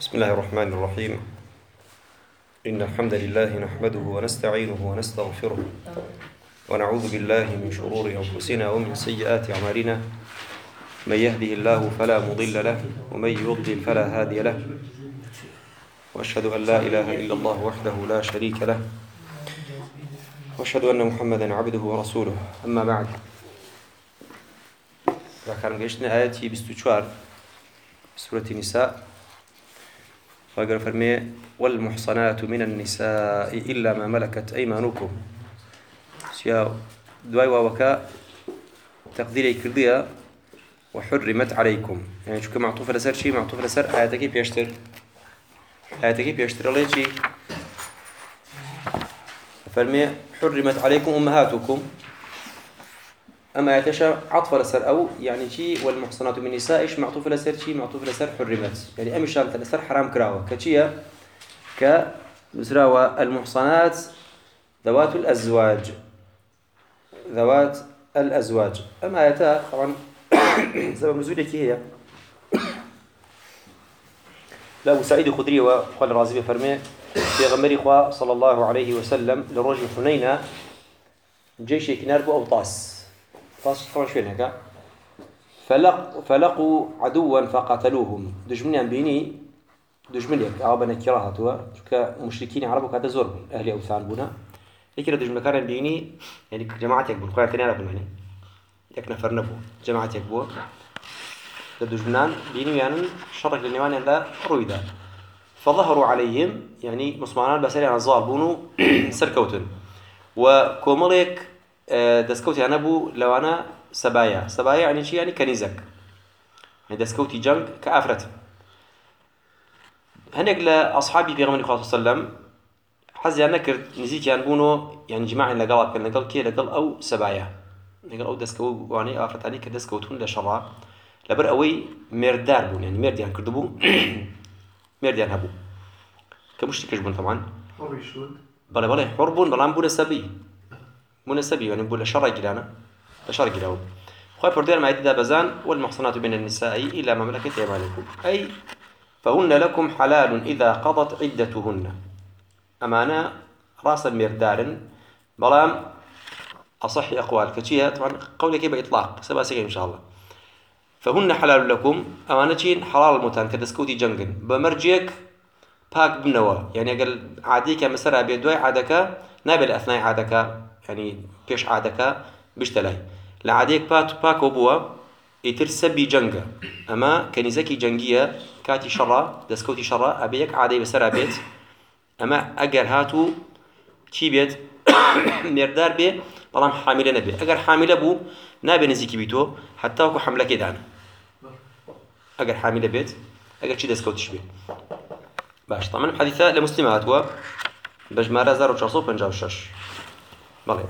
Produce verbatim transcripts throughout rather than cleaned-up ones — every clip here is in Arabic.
بسم الله الرحمن الرحيم. إن الحمد لله نحمده ونستعينه ونستغفره ونعوذ بالله من شرور أنفسنا ومن سيئات أعمالنا. من يهده الله فلا مضل له ومن يضلل فلا هادي له، وأشهد أن لا إله إلا الله وحده لا شريك له، وأشهد أن محمدا عبده ورسوله. أما بعد، ذكرنا قشنا آياتي بستوشوار بسورة النساء، وقال فرمي: والمحصنات من النساء إلا ما ملكت أيمانكم. سيا دواي ووكا تقديري كردية وحرمت عليكم، يعني شو كمعطوف لسر شيء معطوف لسر آياتك بيشتر آياتك بيشتر الله شيء. فرمي حرمت عليكم أمهاتكم، أما يتشا عطف لسر أو يعني شيء والمحصنات من النساء إيش معطوف لسر شيء معطوف لسر حرمت، يعني أمي شامت لسر حرام كراوة كشيء كمسراوة المحصنات ذوات الأزواج ذوات الأزواج. أما يتا طبعا سبب نزولك هي لا سعيد خدري وقال رازي فرمي في غمر إخوة صلى الله عليه وسلم لرجل حنينة جيش كنارب أو طاس طاس طبعا شوين هكا فلق فلقوا عدوا فقتلوهم. دجمني بيني دجمنيك عابنا كراهتوا كمشركين عربوا كذا زور أهل أوثان بنا يكره دجمن كان بيني يعني جماعتك بالقرآن تاني عرفنا يعني يك نفر نبو جماعتك بو الدجمنان بيني يعني شرك للنيوان لا رويدا فظهروا عليهم يعني مسلمان بسري عن الظالبونو سركوتن وكوملك دسكوتي أنا بو لو أنا سبايا سبايا يعني شيء يعني كنيزك يعني دسكوتي جنگ كأفرت. هناك لأصحابي في غمر الله صلى الله عليه وسلم حزي أنا كرت نزيك ينبونو يعني جماعة لقلب كان لقل كي لقل أو سبايا لقل أو دسكو واني أفرت عليك دسكوتون لشرع لبر أوي مردار بون يعني مرد يعني كردبو مرد يعني هبو كمشتكش بون طبعا بلا بلا حربون بلا بون السبي بون السبي يعني بون لشرع جلانا لشرع جلاو خوي فردير ما يددا بزان والمحصنات من النساء إلا ما ملكت أيمانكم أي فهن لكم حلال إذا قضت عدتهن. أمانة راس المردار بلام أصح أقوال كتشيها طبعا قولي كيف إطلاق سباسيك إن شاء الله. فهن حلال لكم أمانتين حلال المتان كدسكوتي جنجن بمرجيك باك بنوا يعني قال عاديك مسرع بيدوي عادك نابل أثناء عادك يعني بيش عادك بيشتلاي لعاديك بات باك وبوا يترسبي جنجة أما كنيزكي جنجية كاتي شرا دسكوتي شرا أبيك عادي بسرع بيت أما أجر هاتو شي بيت مردار بي بلام حاملة نبي أجر حاملة بو نابي نزيكي بيتو حتى وكو حملة كيدان أجر حاملة بيت أجر شي دسكوتش بي باش. طبعا الحديثة لمسلمات هو بجمارة زار وشرصو بنجاو الشش بلي.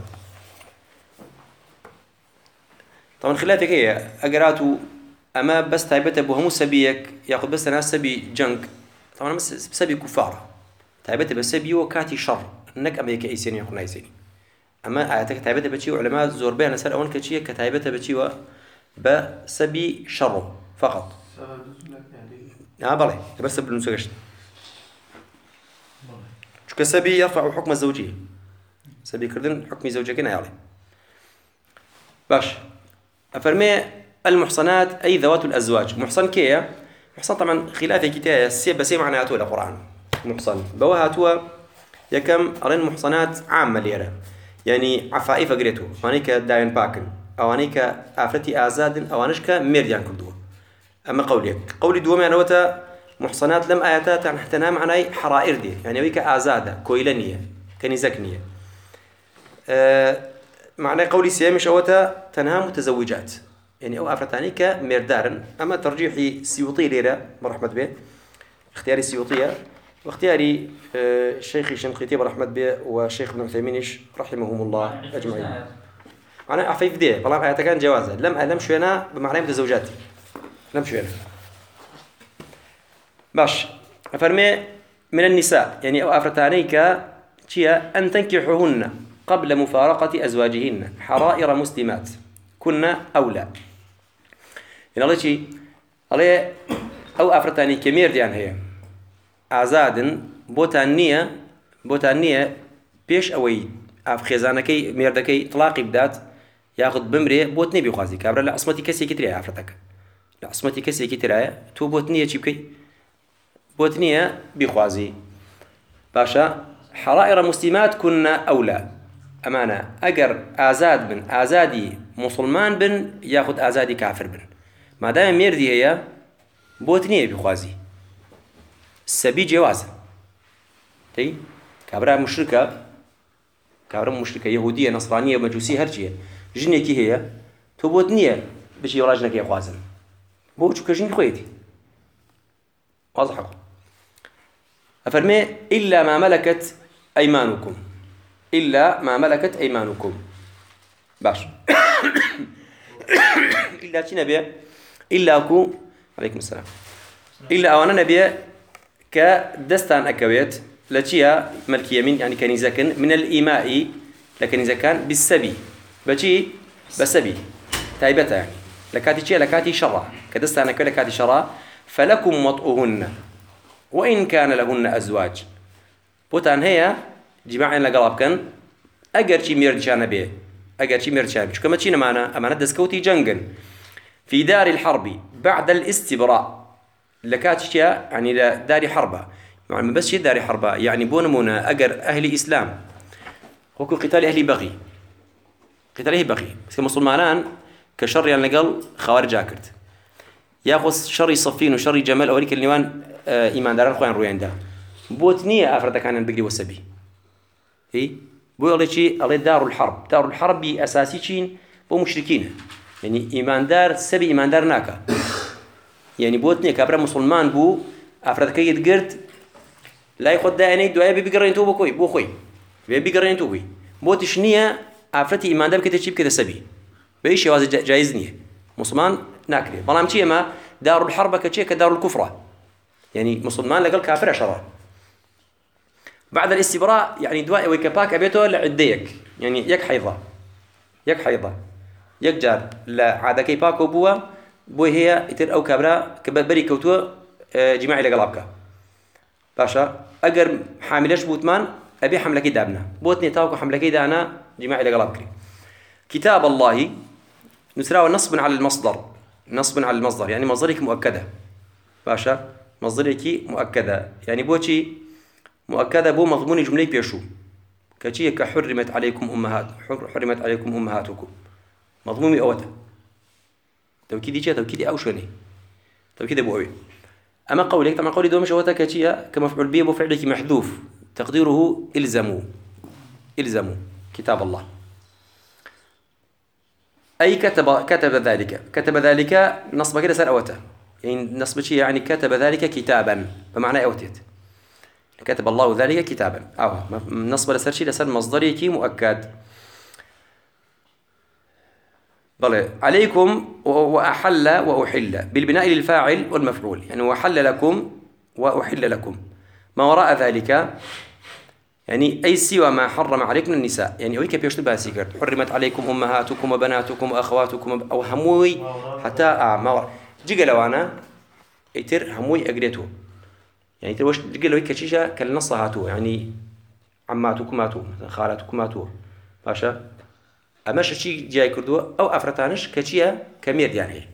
طبعا خلافك هي أجراتو أما بس تايبته بوهمو سبيك ياخذ بس ناس سبي جنك طبعا بس سبي كفار تايبته بس سبي وكاتي شر إنك أمريكا إيسيني يخون إيسيني. أما آياتك تايبته بتشي علماء زور بيان سر أول كشيء كتايبته بتشي و بسبي شر فقط. آه بلى بس بالنسوجش. شو كسبي يرفع حكم الزوجية سبي كردن حكم زوجك نعالي باش. أفرمي المحصنات أي ذوات الأزواج. محصن كيا محصن طبعا خلاف كتاية سيب بسيب معناته القرآن محصن بوهاتوا يكم أرين محصنات عامة ليرة يعني عفائف قريته وانيك داين باكن أو انيك آفرتي آزاد أو انشك ميرديان كردوه. أما قولي قولي دوم يعني وتا محصنات لم آياتات عن حتى نام عني حرائر دي يعني ويك آزادة كويلانية كنيزكنية. أه معنى قولي سيامش أوتا تنها متزوجات يعني أو أفرتاني كمردارن. أما ترجيحي سيوطي ليرة برحمة به اختياري سيوطية واختياري الشيخ الشنقيطي برحمة به والشيخ ابن عثيمينش رحمهم الله أجمعين. أنا أعفيف دي والله آيات كان جوازا لم ألم شوينا بمعنى متزوجات لم شوينا باش. أفرمي من النساء يعني أو أفرتاني كشيا أن تنكحوهن قبل مفارقة أزواجهن حرائر مسلمات كنا أولى. يعني الله شيء الله أو أفرتاني كمير ديان هي ئازادن بۆتان نییە بۆتان نییە پێش ئەوەی ئاف خێزانەکەی مێردەکەی تڵاقی بدات یاخود بمرێ بۆت نێ بیخوازی کابرا لە عسمەتی کەسێکی ترایە ئافرەتەکە لە عسمەتی کەسێکی ترایە تۆ بۆت نییە چی بکەی بۆت نییە بیخوازی باشە حرائر مسلمات كنا أولى أمانة أجر آزاد بن آزادي مسلمان بن ياخد آزادي كافر بن ما دام ميردي هي بوتنية بخوازي السبي جواز تي كابرا مشركة كابرا مشركة يهودية نصرانية مجوسية هرجية جنية كي هي تو بوتنية بشي وراجنك يا خوازن بو شو كجين خويتي واضح أفرمي إلا ما ملكت أيمانكم إلا ما ملكت أيمانكم باش إلا شي نبي إلا أكو عليكم السلام إلا أوانا نبي كدستان أكويت لتشيا ملك يمين يعني كنيزكن من الإيماء لكنيزكان بالسبي بشي بسبي تايبتا يعني لكاتي شيا لكاتي شرع كدستان أكويت لكاتي شرع فلكم وطئهن وإن كان لهن أزواج بوتان هي جماعة لقلاب كان أجر شي ميرد شان به أجر شي ميرد شان كما تشينا معنا أمانة دسكوتي جنجن في دار الحرب بعد الاستبراء لكاتشيا يعني دار حربة يعني بس شي دار حربة يعني بونمونا أجر أهل إسلام هو قتال أهل بغي قتال أهل بغي بس كمسلمان كشر يعني لقل خوارج أكرت ياخذ شر صفين وشر جمال أوليك النيوان آه إيمان داران خوان روين ده بوتنية أفرد كان بقري والسبي إيه بقول لك شيء الله دار الحرب دار الحرب أساسي شين بو مشركين يعني إيمان دار سبي إيمان دار ناكا يعني بوتنية كابرا مسلمان بو أفرد كي يتقرد لا ياخذ داني دعاء بيقرين تو بكوي بو خوي بيقرين تو بي بوتش نية أفرد إيمان دار كتشيب كذا سبي بيش يواز جايزني مسلمان ناكري بلام شيء ما دار الحرب كشيء كدار الكفرة يعني مسلمان لقال كافر شرع بعد الاستبراء يعني دواء ويكباك أبيته لعديك يعني يك حيضة يك حيضة يك جار لا عادة كي باكو بوا بوي هي يتر أو كبرى كبري كوتو جماعي لقلابك باشا أجر حاملش بوتمان أبي حملكي دابنا بوتني تاوكو حملكي دانا جماعي لقلابك كتاب الله نسراو نصب على المصدر نصب على المصدر يعني مصدرك مؤكدة باشا مصدرك مؤكدة يعني بوشي مؤكدة بو مضمون جملة بيشو كشيء كحرمت عليكم أمهات حرمت عليكم أمهاتكم مضمون أوته توكيدي جاء توكيدي أو شوني توكيد أبو أوي أما قولك طبعا قولي دومش أوته كشيء كمفعول به بفعلك محذوف تقديره إلزموا إلزموا كتاب الله أي كتب كتب ذلك كتب ذلك نصب كده سر أوته يعني نصب شيء يعني كتب ذلك كتابا بمعنى أوتيت كتب الله ذلك كتابا أو نصب لسر شيء لسر مصدري كي مؤكد بلى عليكم وأحل وأحل بالبناء للفاعل والمفعول يعني وحل لكم وأحل لكم ما وراء ذلك يعني أي سوى ما حرم عليكم النساء يعني أويك بيشتو باسيكر حرمت عليكم أمهاتكم وبناتكم وأخواتكم أو هموي حتى آه ما ور جيجا لو أنا يتر هموي أجريته يعني تروش جيجا لو كشيشة كالنص هاتو يعني عماتكم ماتوا خالاتكم ماتوا باشا أما شيء جاي كردو أو أفرتانش كشيا كمير يعني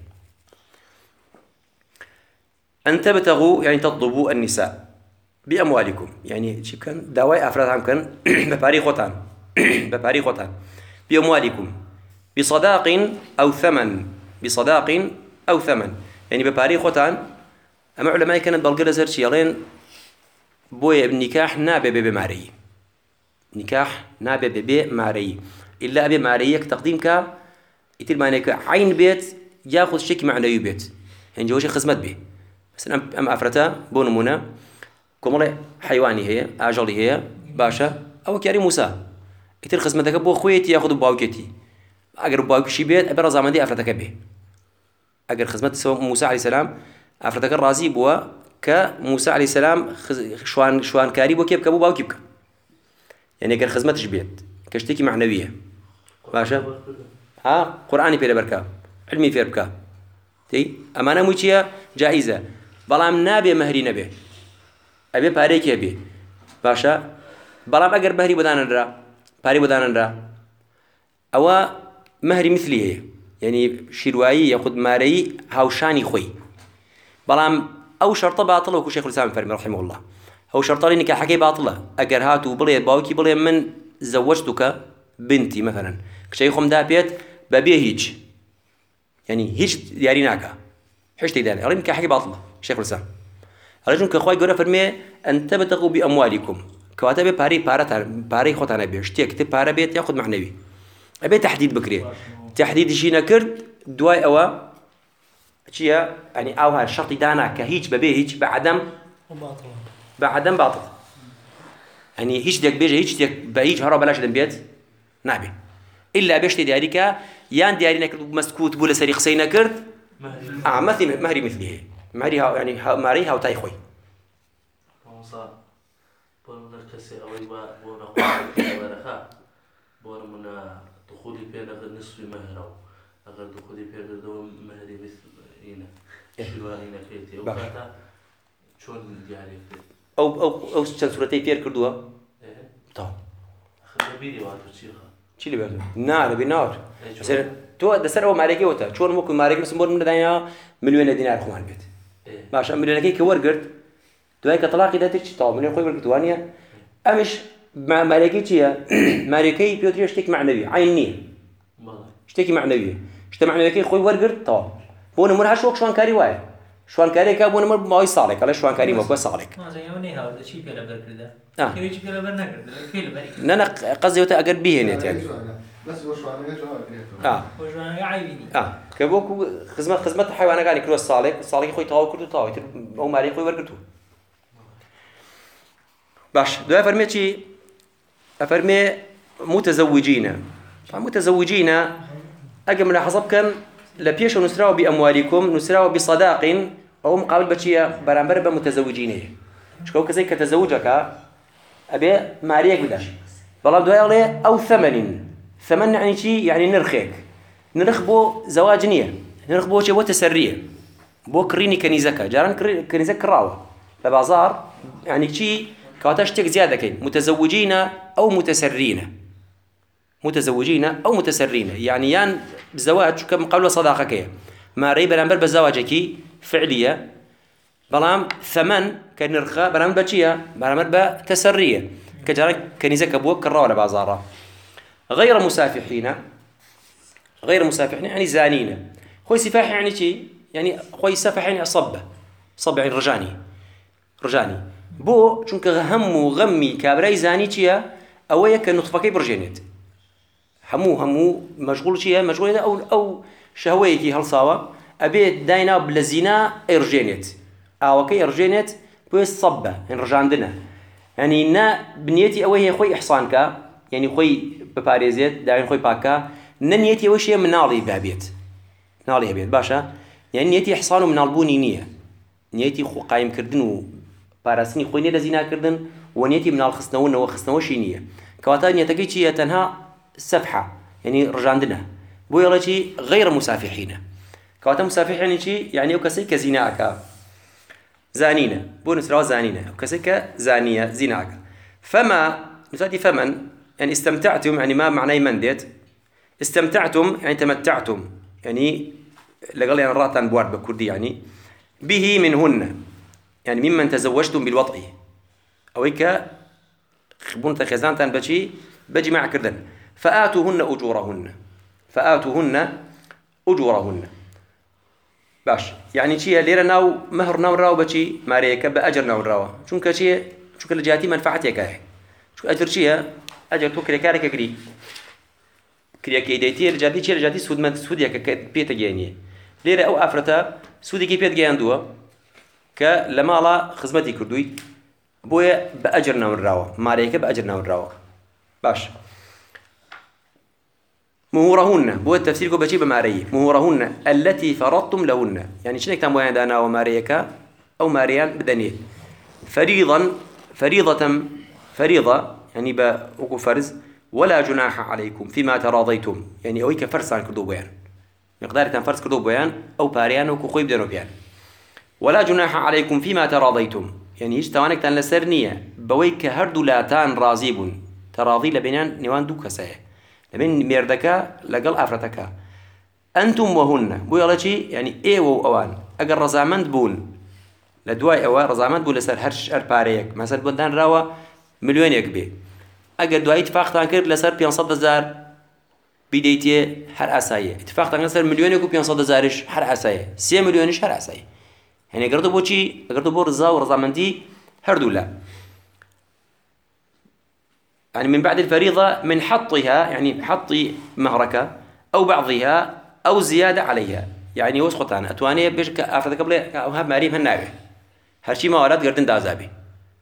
أن تبتغوا يعني تطلبوا النساء بأموالكم يعني شو كان دواء أفراد عم كان بباري خوتان بباري خوتان بأموالكم بصداق أو ثمن بصداق أو ثمن يعني بباري خوتان أما علماء كانت بالقرة زرشي يلين بوي بنكاح نابي بماري نكاح نابي بماري إلا أبي ماريك تقديمك يتل معناك عين بيت ياخذ شيء معنوي بيت يعني جوش خدمت به بس أم أفرتا بونمونا كمرة حيواني هي أجلي هي باشا أو كاري موسى يتر خدمتك بو خويتي ياخذ باوكتي أجر باوك شي بيت أبرز عمدي أفرتك به أجر خدمت سو موسى عليه السلام أفرتك الرازي بوا كموسى عليه السلام شوان شوان كاري بو كيف كبو باوكيبك يعني أجر خدمتش بيت كشتكي معنوية باشا ها قرآني في بركة علمي في بركة تي أمانة موجية جائزة بلام نابي مهري نبي أبي باريك يبي باشا بلام أجر بهري بدان الرا باري بدان الرا أو مهري مثلي يعني شروائي يأخذ ماري هاوشاني خوي بلام أو شرط باطل وكو شيخ الإسلام فرمي رحمه الله أو شرط لي نكاح حكي باطلة أجر هاتو بلي باوكي بلي من زوجتك بنتي مثلا كشيخهم دا بيت ببيه هيج يعني هيج دياري ناكا حش تيداني أريد نكاح حكي باطلة شيخ الإسلام أرجو كأخوي جورا فرمي أن تبتغوا بأموالكم كواتب باري بارتها باري خوتنا بيش تيك تب بارا بيت ياخذ معنوي أبي تحديد بكري تحديد شيء نكرت دواي أوا شيء يعني أو هالشرط دانا كهيج ببيه هيج بعدم بعدم باطل يعني هيج ديك بيجي هيج ديك بهيج هرب بلاش دم بيت نعبي إلا بيش تداريك يان دياري نكرت مسكوت بولا سريق سينا كرت آه مثل مهري مثله مهري ها يعني ها ماري ها وتاي خوي بون كسي أوي بون أخوي ورخاء بون من دخولي بين أغر نصف مهره أغر دخولي بين دوم مهري مثل هنا شلوا هنا كيتي وكذا شون يعني أو أو أو سورتي فير كردوها طبعا خلي بيدي واتو شيخا شيلي بيرد نار بنار مثلا تو دسر أو ماركي وتا شون ممكن ماركي مثلا بون من دنيا مليون دينار خوان بيت باش مليون كي كورجرت تو هيك طلاق إذا تيجي طاو من يخوي بالكتوانية أمش مع ماركي تيا ماركي بيوتري اشتكي معنوي عينية اشتكي معنوية اشتكي معنوي كي خوي ورجرت طاو بون مرة شوك شوان كاري واي شوان كاري كابون مر ما يصالك على شوان كاري ما كويس صالك ما زي يومني هذا شيء بيلا بركده آه كيف شيء بيلا برنكده كيف بريك نأنا قصدي وتا أقرب به هنا يعني بس هو شو عمله جواب آه وجوان يعيبني آه كبوك خدمة خدمة حيوانات قال كروس صالك صالك خوي طاو كردو طاو أو ماري خوي ورجرتو باش دو أفرمي شيء أفرمي متزوجين متزوجين أجل من حسب كان لبيش نسراو بأموالكم نسراو بصداق أو مقابل بشيء برامبر بمتزوجين شكو كزي كتزوجك أبي ماريك بداش والله دو يغلي أو ثمن ثمن يعني شيء يعني نرخيك نرخ بو زواج نية نرخ بو شيء بو تسرية بو كريني كنيزكا جارن كنيزك كراوة لبازار يعني شيء كواتاشتك زيادة كين متزوجين أو متسرين متزوجين أو متسرين يعني يان زواج كم قبل صداقك ما ريب برامبر بزواجك فعلية بلام ثمن كنرخاء برامبر بشيء برامبر بتسرية كجارك كنيزة كبوك كراوة لبازارة غير مسافحين غير مسافحين يعني زانين خوي سفاح يعني شيء يعني خوي سفاح يعني صبة صبة يعني رجاني رجاني بو چونك هم وغمي كابراي زاني تيا اويا كنطفكي برجينيت همو همو مشغول شيء مشغول او او شهويكي هلصاوا ابي داينا بلزينا ارجينيت او كي ارجينيت بو صبه ان رجاندنا يعني نا بنيتي اوي خوي احصانك يعني خوي بباريزيت داين خوي باكا نيتي وشي منالي بابيت نالي بيت باشا يعني نيتي احصانو من البوني نيه نيتي خو قايم كردنو باراسني خويني لزينا كردن ونيتي من الخصنون وخصنوا شينيه كواتا نيتكي تشي تنها سفحه يعني رجاندنا بو يلا شي غير مسافحين كواتا مسافحين يعني شي يعني وكسي كزيناك زانينا بو نسرا زانينا وكسي زانيه زيناك فما نساتي فمن يعني استمتعتم يعني ما معناه مندت استمتعتم يعني تمتعتم يعني لقال يعني راتان بوارد بكردي يعني به منهن يعني ممن تزوجتم بالوطء أو هيك خبون تخزان تان بشي بجي مع كردن فآتوهن أجورهن فآتوهن أجورهن باش يعني شيء ليرة ناو مهر ناو راو بشي ماريكا بأجر ناو راو شونك شيء شونك الجاتي منفعتك هاي شو أجر شيء أجر تو كريكارك كري كريا كيديتي الجاتي شيء الجاتي سود من سود يك بيت جانية ليرة أو أفرتا سودي كي بيت جاندوا كلما الله خدمتي كردوي بويا بأجرنا والراوة ماريكا بأجرنا والراوة باش مهورهن بويا التفسير كو بشي بمارية مهورهن التي فرضتم لهن يعني شنو كتاب وين دانا وماريكا أو ماريان بدنيه فريضا فريضة فريضة يعني بأكو فرز ولا جناح عليكم فيما تراضيتم يعني أويك فرسان كردو بيان مقدار تنفرس كردو بيان أو باريان وكو خوي بدنو بيان ولا جناح عليكم فيما تراضيتم يعني هیچ تاوانێکتان لەسەر نییە بەوەی کە هەردوو لاتان ڕازی بوون تەڕاضی لە بینیان نێوان دوو کەسەیە لەبین مێردەکە لەگەڵ ئافرەتەکە ئەنتم وهن بۆی ئەڵێ چی یعنی ئێوە و ئەوان ئەگەر ڕەزامەند بوون لە دوای ئەوە ڕەزامەند بوو لەسەر هەر هەر پارەیەک مەسەل بۆ دانراوە ملیۆنێک بێ ئەگەر دوای اتفاقتان کرد لەسەر پێنجسەد هەزار بیدەیتێ هەر ئاساییە اتفاقتان لەسەر ملیۆنێک و پێنجسەد هەزاریش هەر ئاساییە سێ ملیۆنیش هەر ئاساییە يعني قرطو بوشي قرطو بور رزا ورزامندي هردو لا يعني من بعد الفريضة من حطها يعني حط مهرك أو بعضها أو زيادة عليها يعني وسقطان أتواني بيش كأفرد قبل أو هاب معريم هالناوي هرشي ما ورد قردن دازابي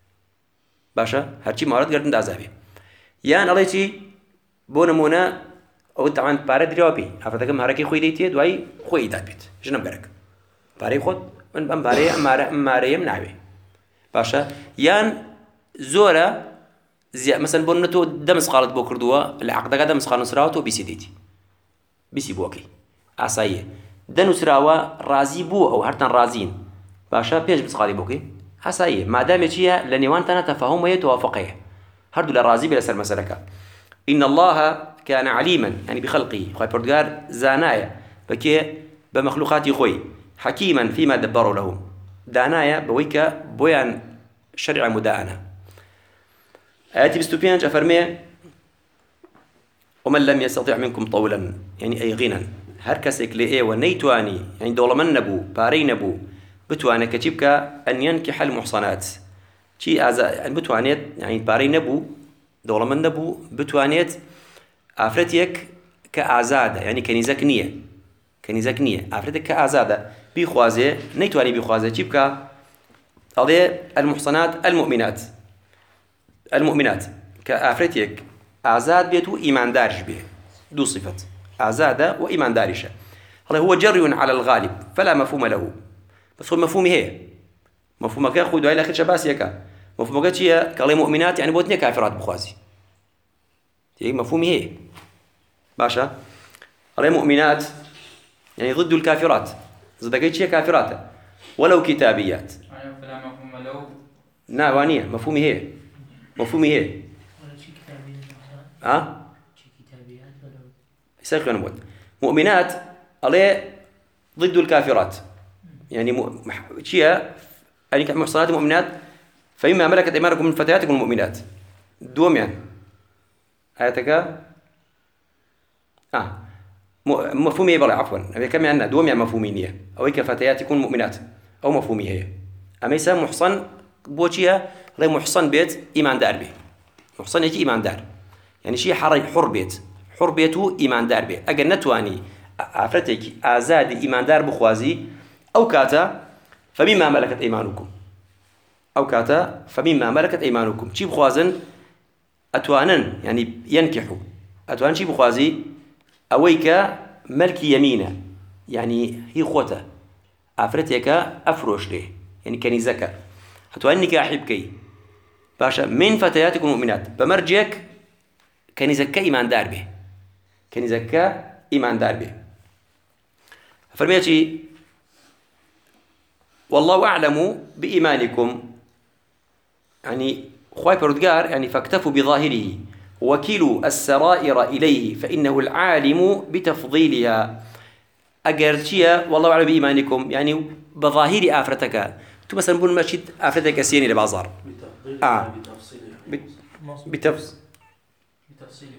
باشا هرشي ما ورد قردن دازابي يعني الله يشي بونمونا أو طبعا بارد ريوبي أفرد قبل مهركي خوي ديتي دواي خوي دابيت جنب برك باري خود من أم باري أم ماريم ناوي باشا يان زورا زي مثلا بونتو دمس قالت بوكردوا العقد قد دمس قالن سراوتو بيسي ديتي بيسي بوكي عصايه دنو سراوا رازي بو او هرتن رازين باشا بيش بس قالي بوكي عصايه ما دام يجيها لنيوان تنا تفاهم ويتوافقيه هردو لرازي بلا سر مسلكه ان الله كان عليما يعني بخلقه خوي بردغار زانايا بكي بمخلوقات خوي حكيما فيما دبروا له دانايا بويكا بويان شرع مداءنة آياتي بستوبيانج أفرمي ومن لم يستطيع منكم طولا يعني أي غنى هركسك لإيه ونيتواني يعني دولمن نبو باري نبو بتوانا كتبك أن ينكح المحصنات شي أزا يعني بتوانيت يعني باري نبو دولمن نبو بتوانيت عفرتيك كأعزادة يعني كنيزك نية كنيزك نية عفرتك كأعزادة بيخوازي نيتواني بيخوازي تبكى هذه المحصنات المؤمنات المؤمنات كأفرتيك أعزاد بيتو إيمان دارج به دو صفة أعزادة وإيمان دارشة هذا هو جري على الغالب فلا مفهوم له بس هو مفهومي هي مفهومك أخذ إلى آخر شباسيك مفهومك هي كالي مؤمنات يعني بوتني كافرات بخوازي هي مفهومي هي باشا هذه مؤمنات يعني ضد الكافرات ضد شيء كافرات ولو كتابيات فلا مفهوم له ناوانية مفهومي هي مفهومي هي ولا شيء كتابيات ها شيء كتابيات ولا يسألك أنا بود مؤمنات عليه ضد الكافرات يعني م... شيء يعني محصنات مؤمنات فإما ملكت أيمانكم من فتياتكم المؤمنات دوم يعني آياتك آه مفهومي بلا عفوا أبي كم يعني دوم يعني مفهومينية أو كفتياتكم مؤمنات أو مفهومي هي أما يسمى محصن بوشيها غير محصن بيت إيمان دار به محصن يجي إيمان دار يعني شيء حر حر بيت حر بيته إيمان دار به أجل نتواني عفرتك آزاد إيمان دار بخوازي أو كاتا فمما ملكت أيمانكم أو كاتا فمما ملكت أيمانكم شيء بخوازن أتوانن يعني ينكحوا أتوان شيء بخوازي أويك ملك يمينه يعني هي خوته عفرتك أفروش له يعني كنيزك أتوانك أحبكي باشا من فتياتكم المؤمنات بمرجك كنيزك إيمان دار به كنيزك إيمان دار به فرميتي والله أعلم بإيمانكم يعني خواي بردقار يعني فاكتفوا بظاهره وكلوا السرائر إليه فإنه العالم بتفضيلها أجرتيا والله أعلم بإيمانكم يعني بظاهر آفرتك تو مثلا بقول ماشي آفرتك سيني لبازار آه بتفصيل بتفصيل بتفصيله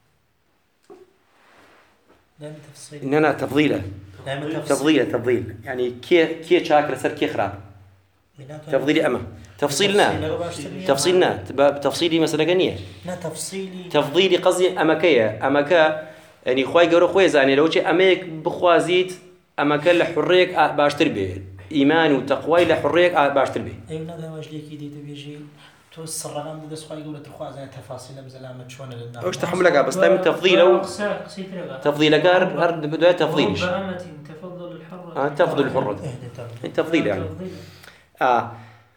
لا بتفصيل إننا تفضيله لا بتفصيل تفضيله تفضيل يعني كي كي شاكر سر كي خراب تفضيلي أما تفصيلنا تفصيلنا تفصيلي مثلا جنيه لا تفصيلي تفضيلي قصدي أمكية أمكا يعني خوي جرو خوي زاني لو شيء أميك بخوازيت أمكا لحريك باشتر به إيمان وتقوى لحريك باشتر به أي نهذا واجلي كذي تبيجي تو السرقان بدس خوي يقول ترخوا زين تفاصيل بزلامة شون للناس وش تحملك بس تم تفضيل أو تفضيل كار هرد بداية تفضيلش تفضل الحرة آه تفضل الحرة تفضيل يعني آه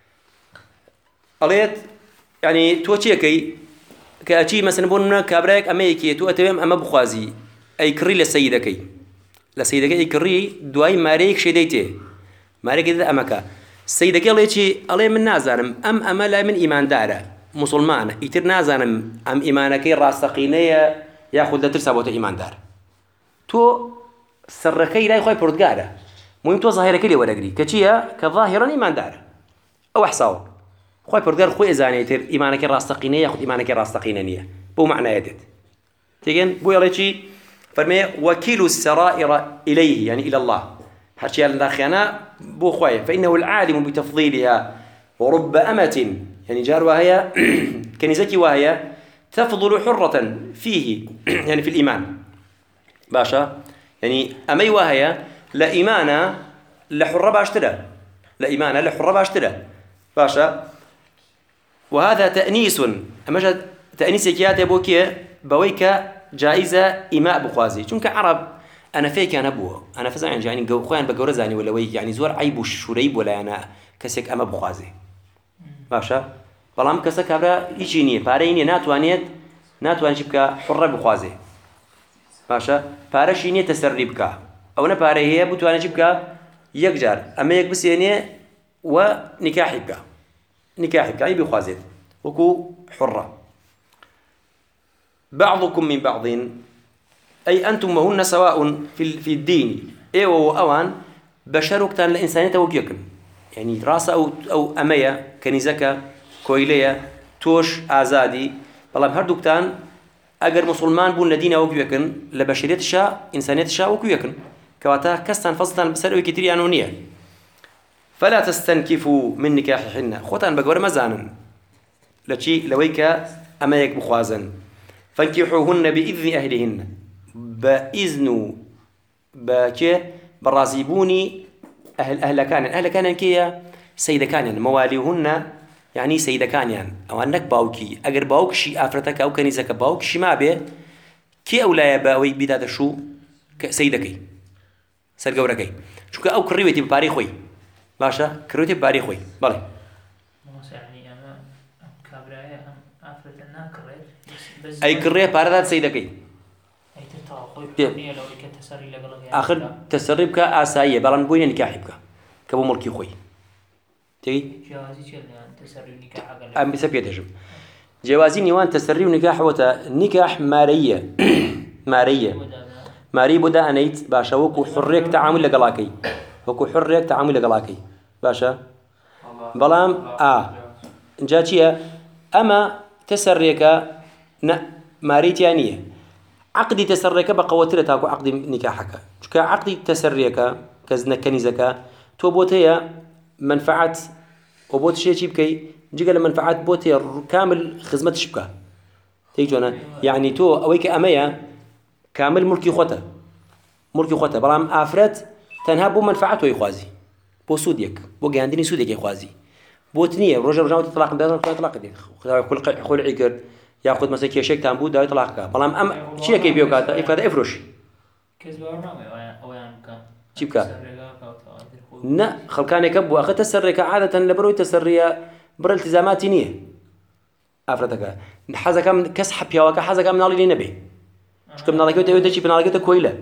قليت يعني توشيكي كأشي مثلا بقولنا كابريك أمريكي تو أتوهم أما بخوازي أي كري لسيدكي لسيدكي أي كري دواي ماريك شديته ماريك إذا أمك سيدك الله يجي الله من نازنم أم أملا من إيمان داره مسلمان يتر نازنم أم إيمانك راستقينية يأخذ لترسبوت إيمان دار تو سركي لا يخوي بردقاره مهم تو ظاهرك اللي ولا قري كشيء كظاهرا إيمان داره أو حصاو خوي بردقار خوي زاني يتر إيمانك راستقينية يأخذ إيمانك راستقينية بو معنى يدت تيجين بو يليشي فرمي وكيل السرائر إليه يعني إلى الله هالشيء الداخلنا بو خوي فإنه العالم بتفضيلها ورب أمة يعني جار وهي كنيزتي وهي تفضل حرة فيه يعني في الإيمان باشا يعني أمي وهي لا إيمانا لحرة باشترى لا إيمانا لحرة باشترى باشا وهذا تأنيس أما تأنيس كيات بوكي بويك جائزة إماء بخوازي چونك عرب أنا فيك أنا بوه أنا فزع يعني جو خوان بجورة زاني ولا وي يعني زور عيب الشريب ولا أنا كسك أما بخوازي باشا بلام كسك هذا يجيني باريني ناتوانيت ناتوان شبكة حرة بخوازي باشا بارشيني تسربك أو أنا باري هي بتواني شبكة يكجار أما يكبس يعني ونكاحك نكاحك أي بخوازي وكو حرة بعضكم من بعض أي أنتم وهن سواء في في الدين إيه وأوان بشرك تان الإنسانية وكيكن يعني راس أو أو أمية كنيزك كويلية توش آزادي والله بهردوك تان أجر مسلمان بون لدينا وكيكن لبشرية شاء إنسانية شاء وكيكن كواتا كستان فصلتان بسر وكتير أنونية فلا تستنكفوا من نكاحهن خوتان بقور مزانا لشي لويك أميك بخوازن فانكحوهن بإذن أهلهن بإذن بكي برازيبوني أهل أهل كان أهل كان كيا سيد كان مواليهن يعني سيد كان يعني أو أنك باوكي أجر باوك شيء أفرتك أو كنيزك باوك شيء ما به كي أولايا باوي بداية شو سيدكي سرقوركي شو كأو كريوتي بباري خوي باشا كريوتي بباري خوي بالله يعني أنا كابرايا أفرت الناكرة أي كريه باردات سيدكي أي تتوقع لو كتسري لقلق آخر تسربك آسائية بلان بوين نكاحبك كبو ملكي خوي تيجي جوازي شلنا تسري نكاح عقل أم بسبب يدجم جوازي نيوان تسري ونكاح وتا نكاح مارية مارية ماري بدا أنيت باشا وكو حريك تعامل لقلاكي وكو حريك تعامل لقلاكي باشا بلام آه جاتيا أما تسريك ن ماري تانية عقدي تسريك بقوتله تاكو عقد نكاحك شكا عقدي تسريك كزنا كنيزك تو بوتيا منفعات وبوت شيء شبكي جيجا منفعات بوتيا كامل خدمة شبكة تيجونا يعني تو أويك أمية كامل ملكي خوته ملكي خوته بلام آفرت تنها بو منفعته يخوازي بو سوديك بو جاندني سوديك يخوازي بوتنية رجع رجع تطلق ده تطلق دي خل خل عقد ياخذ مثلا كيشك تنبو ده يطلقها بلام أم شيء كيف يوكاتا إفادة إفرش كذب أرنامي أويان كان شبكة نا خلكان يكبوا أخذ تسريك عادة لبروي تسرية بر التزامات نية أفرتك حزة كم كسحب يا وك حزة كم نالي نبي شو كم نالك يوتا يوتا شيء بنالك يوتا كويلة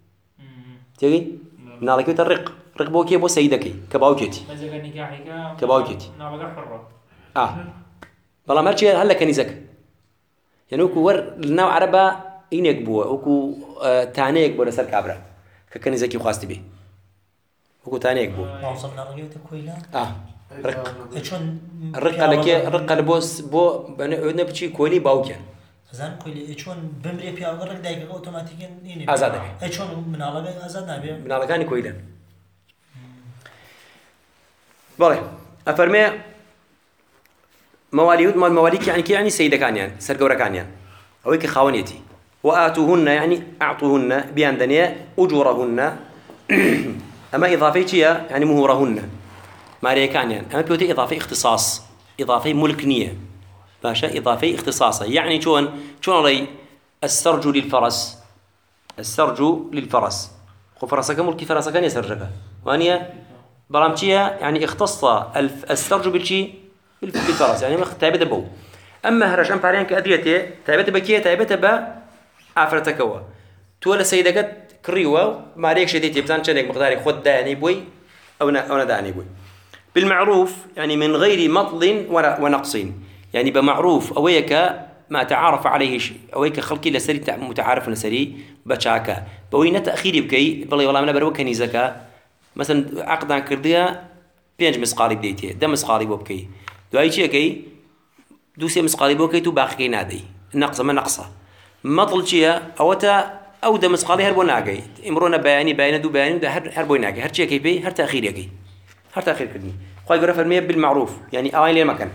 تيجي نالك يوتا الرق رق بوكي بو سيدكي كباوكيتي مزاج نكاحك كباوكيتي نابغة حرة آه والله ما تشي هلا كنيزك يعني وكو ور النوع عربة إين يكبوا وكو آه تاني يكبوا لسر كابرا ككنيزك يخاست به وكو تاني يكبوا معظم نارجيوت كويلا آه رق شون الرقة لك الرقة لبوس بو أنا بتشي كولي باوكيان زين كويلا شون بمري بيا غرق دايق أوتوماتيكيا يني آزاد شون من على آزاد نبي من على كاني كويلا بالله أفرمي مواليود مال مواليك يعني كي يعني سيدة كان يعني سرقورة كان يعني أويك خاونيتي وآتوهن يعني أعطوهن بيان دنيا أجورهن أما إضافيتها يعني مهورهن ماريا كان يعني أما بيوتي إضافي اختصاص إضافي ملكنية باشا إضافي اختصاصة يعني شون شون رأي السرج للفرس السرج للفرس خو فرسك ملكي فرسك كان يسرجك وانيا برامتيها يعني اختص السرج بالشي بالفرس يعني تابت بو أما هرجان بارين كأديته تابت بكيه تابت با عفرتكوا تولى سيدك كريوا ماريك شديتي بزان شنك مقداري خد داني بوي أو نا أو نا داني بوي بالمعروف يعني من غير مطل ونقص، يعني بمعروف أويك ما تعارف عليه شيء أويك خلقي لسري متعارف لسري بشاكا بوينة تأخير بكي بلي والله من بروكني زكاة مثلا عقدان كرديا بينج مسقالي بديتي دم مسقالي بوبكي دعي شيء كي دوسي مسقالي بوكي تو باقي نادي نقص ما نقصه مطل شيء أو تا أو دم مسقالي هربو ناقي إمرونا بياني بيان دو بيان ده هر هربو ناقي هر شيء كي بي هر تأخير يكي هر تأخير كدني خواي قرا فرمية بالمعروف يعني آين لي مكان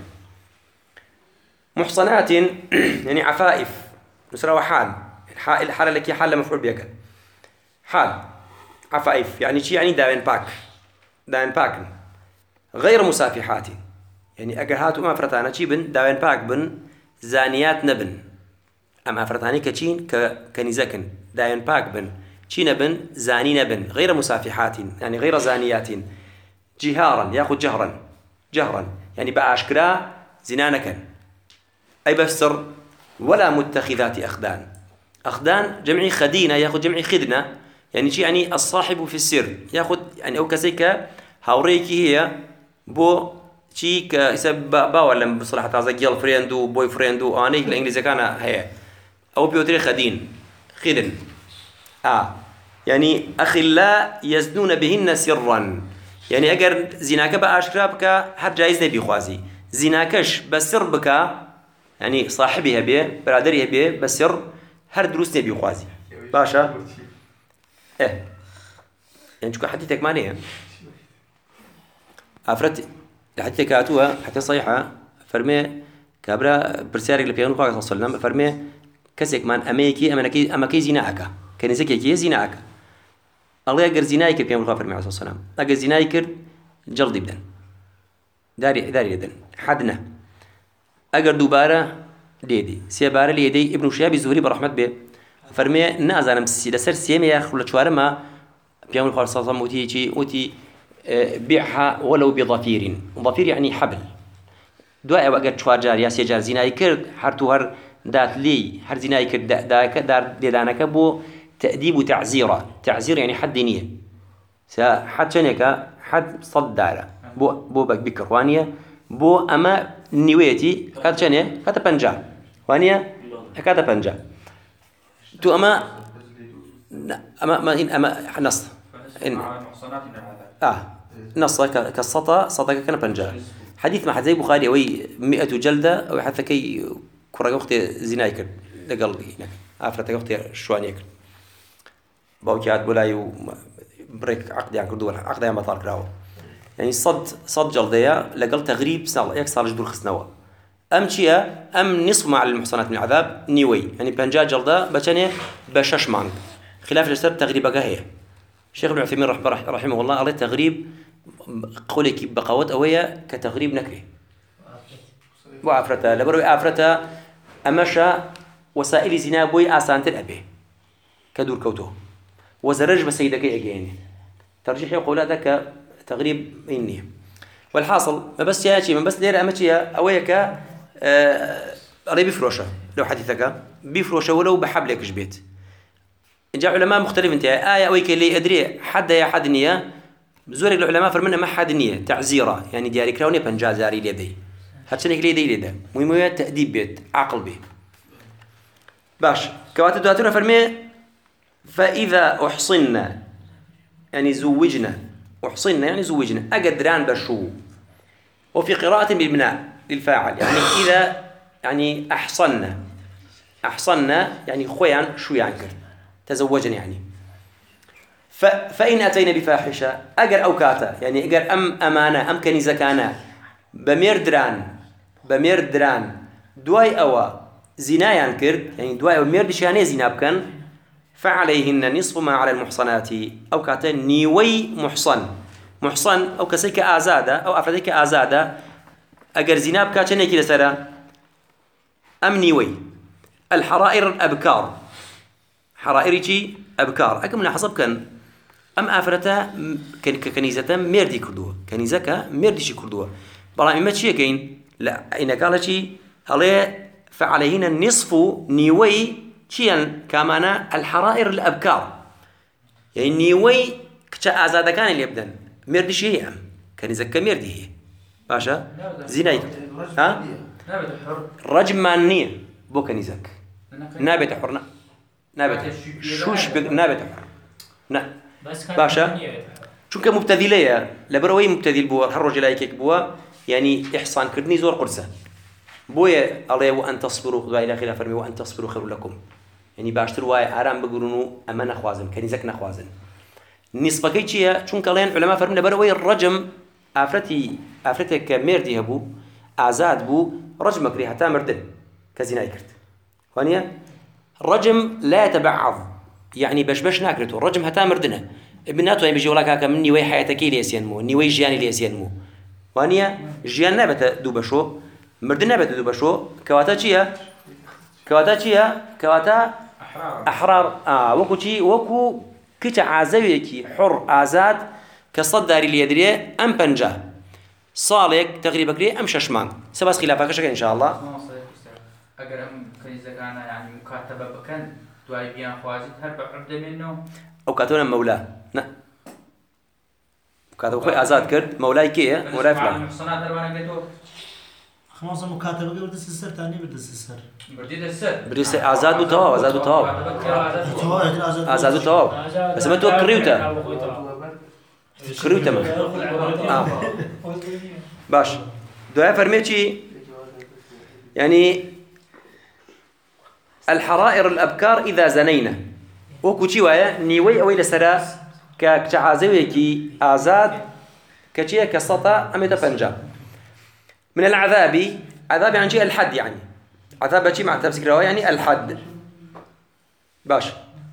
محصنات يعني عفائف نسرى حال الحالة لك حال مفعول بيك حال عفائف يعني شيء يعني داين باك داين باك غير مسافحات يعني أجر هاتوا ما فرتانا شيء بن داين باك بن زانيات نبن أما فرتاني كشين ك كنيزكن داين باك بن شين بن زاني نبن غير مسافحات يعني غير زانيات جهارا ياخذ جهرا جهرا يعني بأشكرا زنانكن أي بفسر ولا متخذات أخدان أخدان جمعي خدينة ياخذ جمعي خدنة يعني شيء يعني الصاحب في السر ياخذ يعني أو كسيكا هاوريكي هي بو شيء كسب با ولا بصراحة هذا جيل فريندو بوي فريندو أنا الإنجليزي كان هي أو بيوتري خدين خدن آه يعني أخلاء يزنون بهن سرا يعني أجر زناك بأشكرابك هر جايز نبي خوازي زناكش بسر بك يعني صاحبها به برادرها به بسر هر دروس نبي خوازي باشا إيه يعني شو حديثك مانية أفرت حديثك هاتوها حتى صحيحة فرمي كابرا برسالة لبيان الله صلى الله عليه وسلم فرمي كسيك من أميكي أمانكي أماكي زناك كنيزك يكي زناك الله يقر زنايك بيان الله فرمي عليه الصلاة والسلام أقر زنايك جلد بدن داري داري بدن حدنا أجر دوباره ليدي سيباره ليدي ابن شهاب الزهري برحمة به فرمي نازل مسجد سر سيم يا خلة شوارما بيوم الخالص صلى الله عليه وسلم أوتي بيعها ولو بضفير ضفير يعني حبل دعاء وقت شوار جار يا سيجار زناي كرد حرتوهر دات لي حر زناي كرد داك دار دانك بو تأديب وتعزيره تعزير يعني حد نية سا حد شنيكا حد صد داره بو بو بكر وانية بو أما نيويتي كات شنية كات بنجا وانية كات بنجا تو أما أما ما إن أما نص إن آه نص كالسطا سطا كان بنجا حديث ما حد زي بخاري أوي مئة جلدة أو حتى كي كرة وقت زنايكر لقلبي هناك عفرة وقت شوانيك باوكيات بولايو بريك عقد يعني كردو عقد يعني بطار كراو يعني صد صد جلدية لقل تغريب سال يك صار جدول خسنوا أم شيء أم نصف مع المحصنات من العذاب نيوي يعني بنجا جلدة بتشني بشش مانك خلاف الجسد تغريبك هي الشيخ ابن عثيمين رحمه الله عليه تغريب قولك بقوات أوية كتغريب نكري وعفرته لبروي عفرته أمشى وسائل زنا بوي آسان تلأبه كدور كوته وزرج بسيدك يجيني ترجيح قولاتك تغريب إني والحاصل ما بس يا ما بس لير أمشي أويك آه عليه بفروشة لو حديثك بفروشة ولو بحبلك جبيت جاء علماء مختلف انت آية أويك اللي أدري حد يا حد نية زورك العلماء فرمنا ما حد نية تعزيرة يعني دياري كراوني بنجا زاري ليدي هاتشنك ليدي ليدا مهمة تأديب بيت عقل به باش كواتب دواتنا فرمي فإذا أحصنا يعني زوجنا أحصنا يعني زوجنا أقدران بشو وفي قراءة بالبناء للفاعل يعني إذا يعني أحصنا أحصنا يعني خويان شو يعنكر تزوجنا يعني ف... فإن أتينا بفاحشة أجر أو كاتا يعني أجر أم أمانة أم كنيزة كانا بميردران بميردران دواي أو زنا ينكر يعني دواي أو ميردش يعني زنا بكن فعليهن نصف ما على المحصنات أو كاتا نيوي محصن محصن أو كسيك آزادة أو أفرديك آزادة أجر زنا بكاتشني كده سرا أم نيوي الحرائر الأبكار حرائري أبكار أكمل حسب كان أم أفرتا كن كنيزة مردي كردوه كنيزة كا مرديش كردوه بلا إما شيء كين لا إن قال شيء عليه فعليهن النصف نيوي شيئا كمانا الحرائر الأبكار يعني نيوي كتا أزاد كان اللي يبدأ مرديش هي كنيزك كميردي هي باشا زيناي ها رجمان نية بو كنيزك نابت حرنا نابت شوش نابت حر نا باشا چونکە مبتذلەیە لەبەرەوەی مبتذل بووە هەر ڕۆژێ لایەکێک بووە یعنی ئیحسانکردنی زۆر قورسە بۆیە ئەڵێ وأن تصبروا خدای لە خێرا فەرمی وأن تصبروا خير لكم یعنی باشتر وایە ئارام بگرن و ئەمە نەخوازن کەنیزەک نەخوازن نیسبەکەی چییە؟ چونکە ئەڵێن عولەما فەرمون لەبەرەوەی ڕەجم ئافرەتی ئافرەتێک کە مێردی هەبوو ئازاد بوو ڕەجمەکری هەتا مردن کە زینای کرد وانە ڕەجم لا يتبعض يعني بەش بەش ناکرێتەوە ڕەجم هەتا مردنە ابن ناتوانێت بژێ وڵا کاکە من نیوەی حیاتەکەی لێسێنمەوە نیوەی ژیانی لێسێنمەوە وانە ژیان نابێتە دوو بەشۆ مردن نابێتە دوو بەشۆ کەواتە چییە؟ کەواتە چییە؟ کەواتە ئەحرار وەکو چی وەکو کچە عازەوێکی حڕ ئازاد کە سەد داری لێدرێ ئەم پەنجا ساڵێک تەقریبەکرێ ئەم شەش مانگ سەباس خلافەکەشەکە ئینشاءالله ئەگەر ئەم کەنیزەکانە یعنی مکاتەبە بکەن دوای بیان خوازیت هەر بە عەبد دەمێنەوە ئەو کاتۆنە مەولا نە کاتەوە خۆی ئازاد کرد مەولای کێیە؟ مەولای فڵان حسەنات دەروانەگەێتەوە خلاص مكاتبة قبل السر تاني بدل السر برديد السر بريس آزاد وتواب آزاد وتواب آزاد وتواب بس ما تو كريوتا كريوتا ما آه. باش دعاء فرميتي يعني الحرائر الأبكار إذا زنينا وكوتشي ويا نيوي أوي لسرا كعازوي كي آزاد كشيء كسطة أميتا فنجا من العذاب عذاب يعني شيء الحد يعني عذاب شيء مع تفسير رواية يعني الحد باش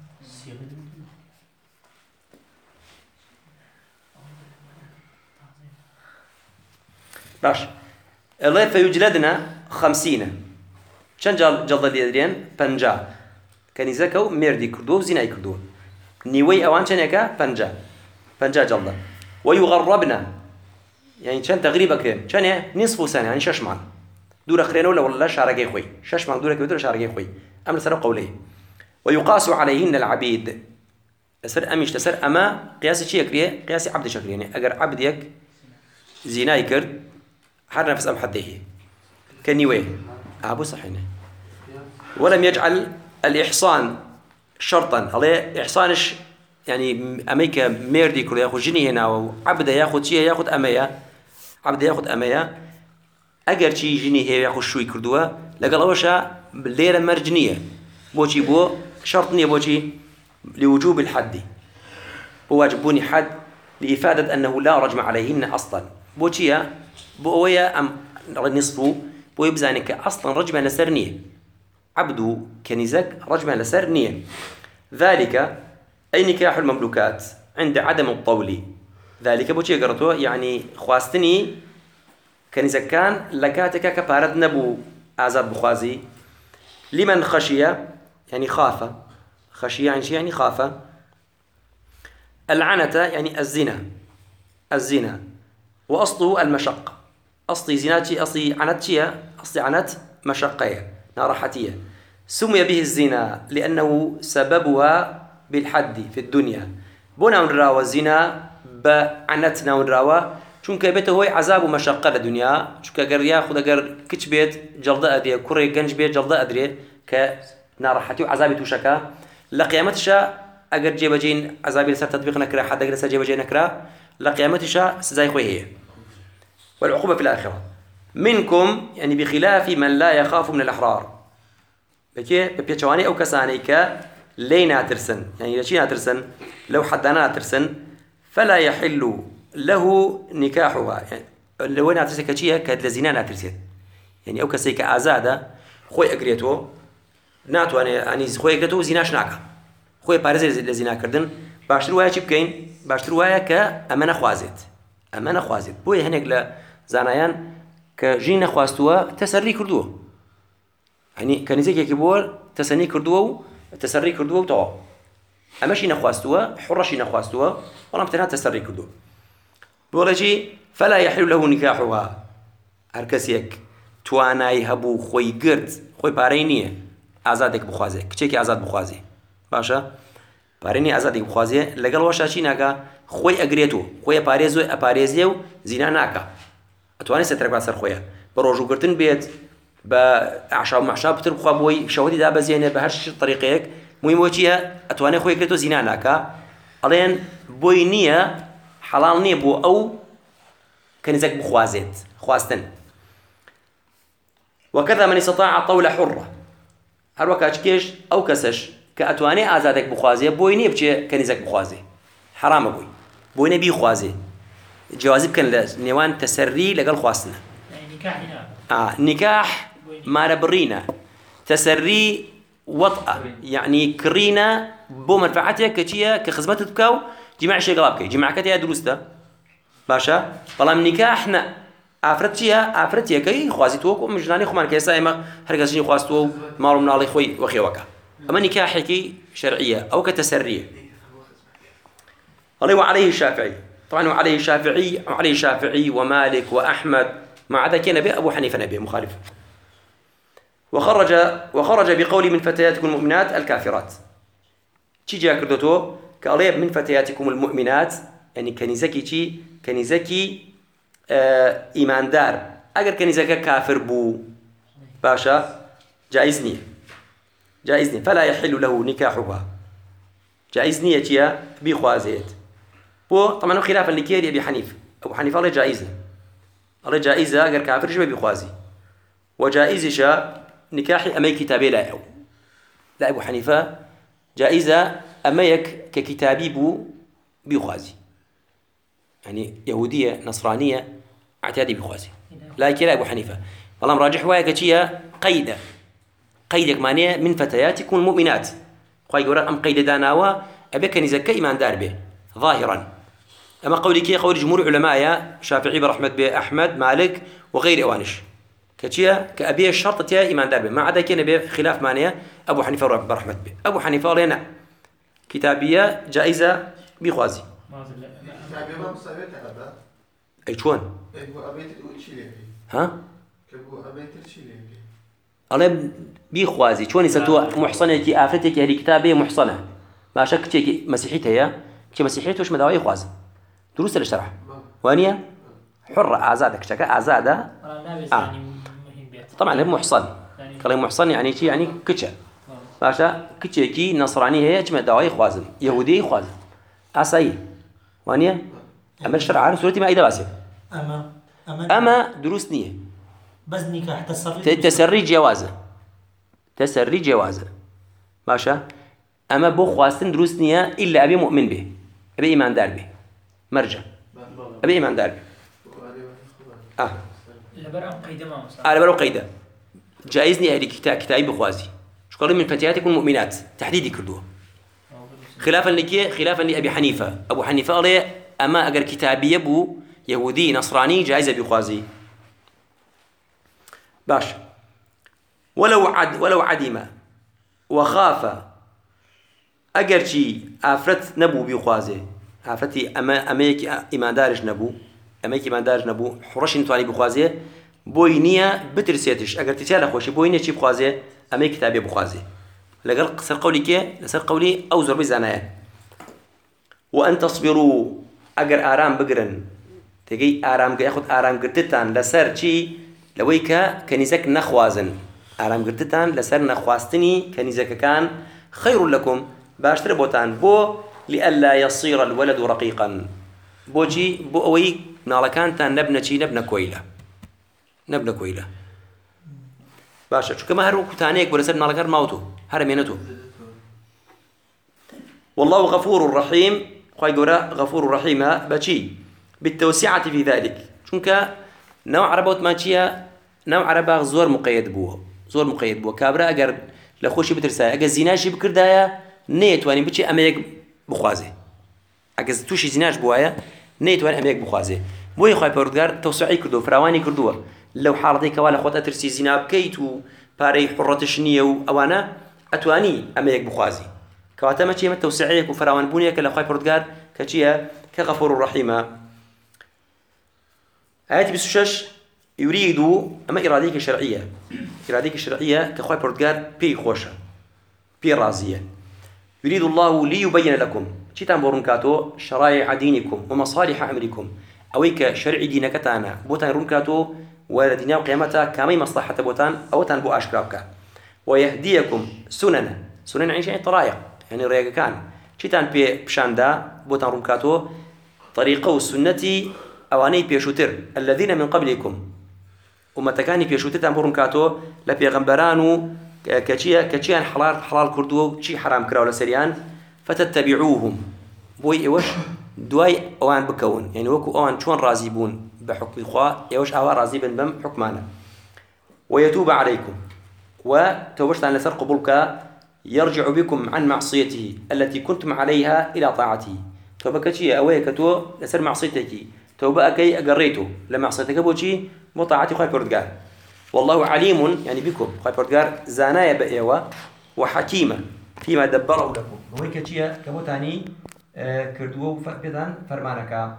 باش الله فيجلدنا خمسين چند جل جلد ديدرين پنجا كنيزكو مردي كردو زيناي كردو نيوي اوان چنكا پنجا پنجا جلد ويغربنا يعني چند تقريبا كرين چنه نصف سنه يعني شش مان دور اخرينه ولا ولا شارقي خوي شش مان دور كبدر شارقي خوي ام سر قولي ويقاس عليهن العبيد اسر امش تسر اما قياس شي يكري قياس عبد شكل يعني اگر عبدك زيناي كرد حر نفس ام حده كنيوي ابو صحيح ولم يجعل الاحصان شرطا عليه احصانش يعني اميك ميردي كل ياخذ جني هنا وعبده ياخذ شيء ياخذ اميا عبده ياخذ اميا اگر شي جني هي ياخذ شوي كردوا لقال وشا ليره مرجنيه بوشي بو شرط نيه بوشي لوجوب الحد وواجبوني حد لافاده انه لا رجم عليهن اصلا بوشيا بويا ام نصفو بو بزانك اصلا رجم لسرنيه عبدو كنيزك رجم لسرنيه ذلك أي نكاح المملوكات عند عدم الطول ذلك بوشي قرأتوه يعني خواستني كنيزة كان لكاتك كبارد نبو آزاد بخوازي لمن خشي يعني خاف خشي يعني شيء يعني خاف العنة يعني الزنا الزنا وأصله المشقة أصلي زناتي أصلي عنتية أصلي عنت مشقية نارحتية سمي به الزنا لأنه سببها بالحد في الدنيا بونا ونراوى الزنا بعنتنا ونراوى چونك بيته هو عذاب ومشقة للدنيا چونك اگر ياخد اگر كچ بيت جلده ادري كوري گنج بيت جلده ادري كنارحتي وعذابي توشكا لقيامتشا اگر جيبجين عذابي لسر تطبيق نكرا حد اگر لسر جيبجين نكرا لقيامتشا سزاي خوي هي والعقوبة في الآخرة منكم يعني بخلاف من لا يخاف من الأحرار بكي بيتشواني أو كسانيك لي ناترسن يعني لشي ناترسن لو حدا ناترسن فلا يحل له نكاحها يعني لو ناترسن كشيء كاد لزنا ناترسن يعني أو كسيك آزادة خوي أجريتو ناتو أنا يعني خوي أجريتو زناش ناكا خوي بارز لزنا كردن باشتر ويا شيء بكين باشتر ويا كأمانة خوازت أمانة خوازت بوي هنيك لا زانيان كجين خواستوا تسري كردوه يعني كنيزك يكبر تسني كردوه تسري كردوه وتوا أمشي نخواستوا حرشي نخواستوا ولا متنها تسري كردوه بولجي فلا يحل له نكاحها هركسيك تواناي هبو خوي قرد خوي بارينية آزادك بخوازي كتشيكي آزاد بخوازي باشا باريني آزادك بخوازي لقل وشاشي ناكا خۆی ئەگرێتەوە خۆی ئەپارێزۆی ئەپارێزیە و زینا ناکە ئەتوانێت سەترەکات سەر خۆیە بە ڕۆژوگرتن بێت بە ئاشا و مەحشا بتر بخوا بۆی شەوەتی دابەزێنێ بە هەر طریقەیەک مهم بۆ چییە ئەتوانێت خۆی گرێتەوە زینا ناکە ئەڵێن بۆی نییە حەڵال نییە بۆ ئەو کەنیزەک بخوازێت خواستن وكذا من استطاع طول حرة هر وەک کێش ئەو کەسەش کە ئەتوانێت ئازادێک بخوازێ بۆی نییە بچێ کەنیزەک بخوازێ حرامە بووی بۆی نەبی خوازێ جوازی بکەن لە نێوان تەسەری لەگەڵ خواستنە نکاح مارە بڕینە تەسەری وەطئە یعنی کڕینە بۆ منفعەتێک کە چییە کە خزمەتت بکە و جیماعی لەگەڵا بکەی جیماعەکەت یا دروستە باشە بەڵام نکاح نە ئافرەت چییە ئافرەتێکەی خوازی تۆ و ژنانی خۆمان کە ئێستا ئێمە هەرگەزنی خواستووە و ماڵ و مناڵی خۆی وەخێوەکە ئەمە نکاحێکی شەرعیە ئەو کە تەسەریە الله وعليه الشافعي طبعا وعليه الشافعي وعليه الشافعي ومالك وأحمد ما عدا كان نبي أبو حنيفة نبي مخالف وخرج وخرج بقول من فتياتكم المؤمنات الكافرات تي جا كردوتو كاليب من فتياتكم المؤمنات يعني كنيزكي تي كنيزكي آه إيمان دار أجر كنيزكي كافر بو باشا جائزني جائزني فلا يحل له نكاحها جائزني تيا بخوازيت بو طبعا خلافا لكيري أبي حنيفة أبو حنيفة الله جائزة الله جائزة أجر كافر شبه بخوازي وجائزة نكاحي أمي كتابي لا أو لا أبو حنيفة جائزة أميك ككتابي بو بخوازي يعني يهودية نصرانية اعتيادي بخوازي لا كلا أبو حنيفة والله مراجح ويا كتيا قيدة قيدك معناه من فتياتكم المؤمنات خواهي قرأ أم قيد داناوا أبيك نزكى إيمان دار به ظاهرا أما قولي كي قول جمهور علماء شافعي برحمة به أحمد مالك وغير أوانش كتيا كأبي الشرط تيا إيمان دار به ما عدا كي نبي خلاف مانيا أبو حنيفة برحمة به أبو حنيفة لنا كتابية جائزة بخوازي أي شون ها الله بيخوازي شون يستوا محصنة كي آفتك هذه كتابية محصنة ما شك كي مسيحيتها يا كي مسيحيته وش مداوي خواز دروس الشرح وانية حرة آزادك شكا آزادة آه. طبعا هم محصن كلام محصن يعني شيء يعني كتشة باشا كتشة كي نصراني هي كي مداوي خوازن يهودي خوازن أساي وانية أما الشرع عارف سورتي ما إذا باسي أما أما, أما دروس نية بس نكاح تسري تسري جوازه تسري جوازه ماشا أما بو خواستن دروس نية إلا أبي مؤمن به أبي إيمان دار به مرجع أبي إيمان دار به آه لبرأ قيدة ما مصار على برو قيدة جائزني هذه كتاب كتابي بخوازي شو قالوا من فتياتكم المؤمنات تحديدي كردوه خلافا لكي خلافا لأبي حنيفة أبو حنيفة قال أما أجر كتابي يبو يهودي نصراني جائزة بخوازي باش ولو عد ولو عدم وخاف أجر شي أفرت نبو بخوازي أفرتي أما أميك إيمان دارش نبو أميك إيمان دارش نبو حرش نتواني بخوازي بوينية بترسيتش أجر تسأل خوشي بوينية شي بخوازي أميك كتابي بخوازي لقال قصر قولي كي لسر قولي أوزر بزنايا وأن تصبروا أجر آرام بقرن تجي آرام ياخد آرام قرتتان لسر شي لويكا كنيزك نخوازن آرام قرتتان لسر نخواستني كنيزك كان خير لكم باشتر بوتان بو لئلا يصير الولد رقيقا بوجي بو أوي نالكانتان نبنى شي نبنى كويلة نبنى كويلة باشا شو كما هرو كتانيك ولسر نالكار موتو هرمينتو والله غفور رحيم خواهي قولا غفور رحيم بشي بالتوسعة في ذلك شونك نوع عربوت ماشية نوع عربا زور مقيد بوه زور مقيد بوه كابرا أجر لخوشي بترسايا أجر زيناشي بكردايا نيت واني بتشي أميك بخوازي أجر توشي زيناش بوايا نيت واني أميك بخوازي بوي خواهي بردقار توسعي كردو فراواني كردوه لو حالتي كوالا خوات أترسي زينا بكيت و باري حرتش نية وأوانا أتواني أميك بخوازي كواتا ما شيء توسعيك وفراوان بونيك لخواهي بردقار كشيء كغفور رحيمة آيات بسوشش يريد أما إراديك شرعية إراديك شرعية كخواهي بردقار بي خوشة بي رازية يريد الله ليبين لكم چیتان بۆ ڕوونکاتۆ شرائع دینكم ومصالح أمركم أويك شرع دينك تانا بوتان رونكاتو ولدينا وقيامتها كامي مصلحة بوتان أو تان بو أشكرابك ويهديكم سنن سنن عيش يعني طرائق يعني رياق كان شيتان بي بشاندا بوتان رونكاتو طريقة والسنة أواني بيشوتر الذين من قبلكم ومتكاني بيشوتر تان برونكاتو لبيغمبرانو كشيا كشيان حلال حلال كردو شي حرام كراو لسريان فتتبعوهم بوي إيوش دواي أوان بكون يعني وكو أوان شون رازيبون بحكم إخوة إيوش أوا رازيبن بم حكمانا ويتوب عليكم وتوبشت عن لسر قبولك يرجع بكم عن معصيته التي كنتم عليها إلى طاعته توبك شيء أويك تو لسر معصيتك توبك أقريته لمعصيتك بوشي مطاعتي خايف بردقار والله عليم يعني بكم خايف بردقار زانايا بأيوة وحكيمة فيما دبره لكم وهيك شيء كبوتاني كردوه بيدان فرمانك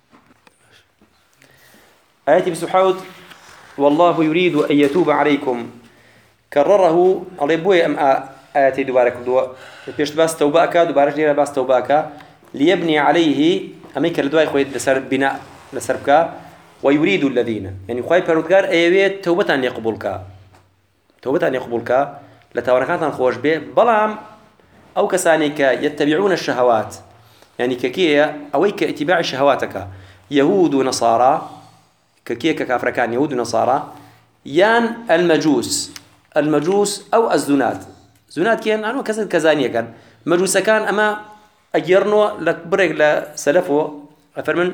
آياتي بسحاود والله يريد أن يتوب عليكم كرره الله يبوي أم آياتي دوباره كردوه بيشت باس توباك دوباره جيرا باس توباك ليبني عليه أميك لدواي خويت لسر بناء لسربك ويريد الذين يعني خوي بردقار أيوة توبة أن يقبلك توبة أن يقبلك لتوانكات خوش به بلام أو كسانيك يتبعون الشهوات يعني ككية أويك اتباع شهواتك يهود ونصارى ككية ككافركان يهود ونصارى يان المجوس المجوس أو الزنات زنات كان أنا كسر كزانية كان مجوس كان أما أجرنو لك بريك لسلفه أفرمن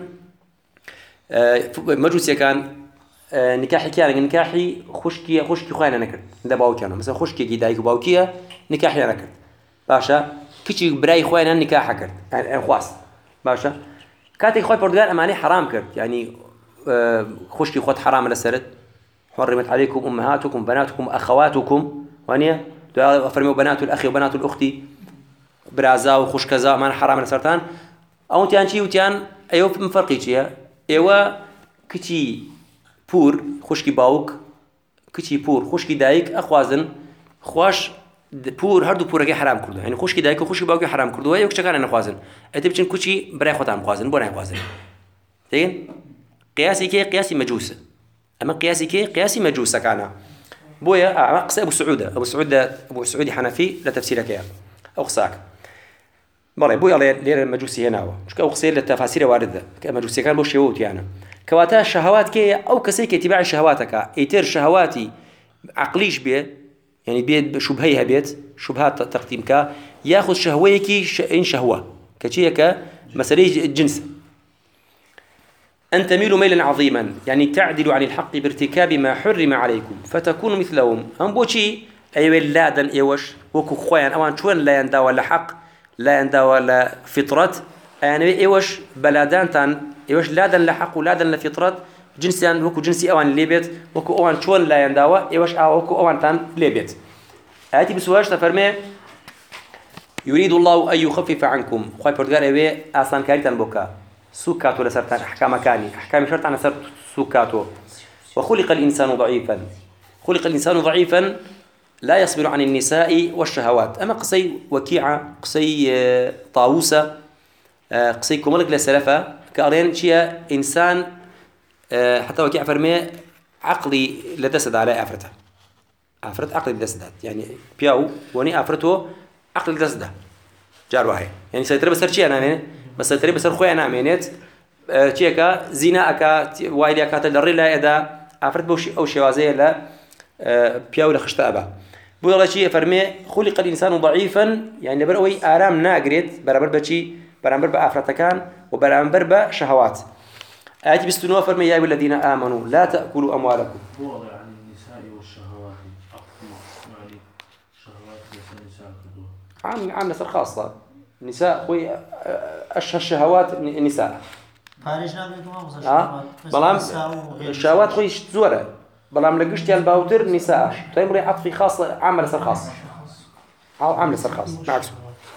مجوس كان نكاحي كان نكاحي خشكي خشكي خوينا نكر ده باوكي أنا مثلا خشكي جدايك باوكيه نكاحي أنا نكر باشا كيشي براي خوينا نكاح كرت يعني خواص باشا كاتي خوي بردقال أماني حرام كرت يعني خشكي خوت حرام لسرت حرمت عليكم أمهاتكم بناتكم أخواتكم وانيا فرموا بنات الأخ وبنات الأخت برازا وخش كذا ما حرام لسرتان أو تيان شيء وتيان أيوة من فرقي شيء أيوة كيشي بور خشكي باوك كيشي بور خشكي دايك أخوازن خواش پور هر دو پورەکەی حرام کردو یعنی خوشکی دایک و خوشکی باوکی حرام کردو و یەکشەکانە نەخوازن ئەتە بچن کوچی برای خۆتان بخوازن بۆ نایخوازن دەگەن قیاسی کێ قیاسی مەجووسە ئەمە قیاسی کێ قیاسی مەجووسەکانە بۆیە ئەمە قسە ئەبو سعودە ئەبو سعود ئەبو سعودی حەنەفی لە تەفسیرەکەیە ئەو قساکە بەڵێ بۆی ئەڵێ لێرە مەجووسی هێناوە چونکە ئەو قسەیە لە تەفاسیرە واردە کە مەجووسیەکان بۆ شێوە وتیانە کەواتە شەهەوات کێیە ئەو کەسێک کە ئیتیباعی شەهەواتەکە ئیتر شەهەواتی عەقلیش بێ يعني بيت شبهيها بيت شبهات تقديمك ياخذ شهويك ش... إن شهوة كشيء مسألة الجنس أن تميلوا ميلا عظيما يعني تعدلوا عن الحق بارتكاب ما حرم عليكم فتكونوا مثلهم هم بوشي أيوة لا دن إيوش وكو خوان أوان شون لا يندا ولا حق لا يندا ولا فطرة يعني إيوش بلادان تان إيوش لا دن لحق ولا دن لفطرة جنسيان وكو جنسي أوان ليبيت وكو أوان شون لا ينداوا إيوش أو وكو أوان تان ليبيت آتي بسواش تفرمي يريد الله أن يخفف عنكم خوي بردقار إيوه أصلا كاريتان بوكا سوكاتو لسرتان أحكام كاني أحكام شرط عن سر سوكاتو وخلق الإنسان ضعيفا خلق الإنسان ضعيفا لا يصبر عن النساء والشهوات أما قصي وكيعة قصي طاووسة قصي كمالك لسلفة كأرين شيء إنسان حتى وكيع فرمي عقلي لدسد على أفرته أفرت عقلي لدسدات يعني بياو وني أفرته عقلي لدسده جار واحد يعني سيترى بسر شيء أنا مين بس سيترى بسر خوي أنا مينت شيء كا زنا كا وايد كا تدري لا إذا أفرت بوش أو شوازية لا بياو لخشت أبا بقول شيء فرمي خلق الإنسان ضعيفا يعني بروي آرام ناقريت برابر بشي برابر بأفرته كان وبرابر بشهوات آية بستنوى فرمي يا أيها الذين آمنوا لا تأكلوا أموالكم وضع عن النساء والشهوات يعني شهوات النساء عن عن نسر خاصة النساء خوي أشهر الشهوات النساء آه بلام الشهوات خوي زورة بلام لقشتي الباوتر نساء تيمري عطفي خاصة عامل سر خاص أو عامل سر خاص معكس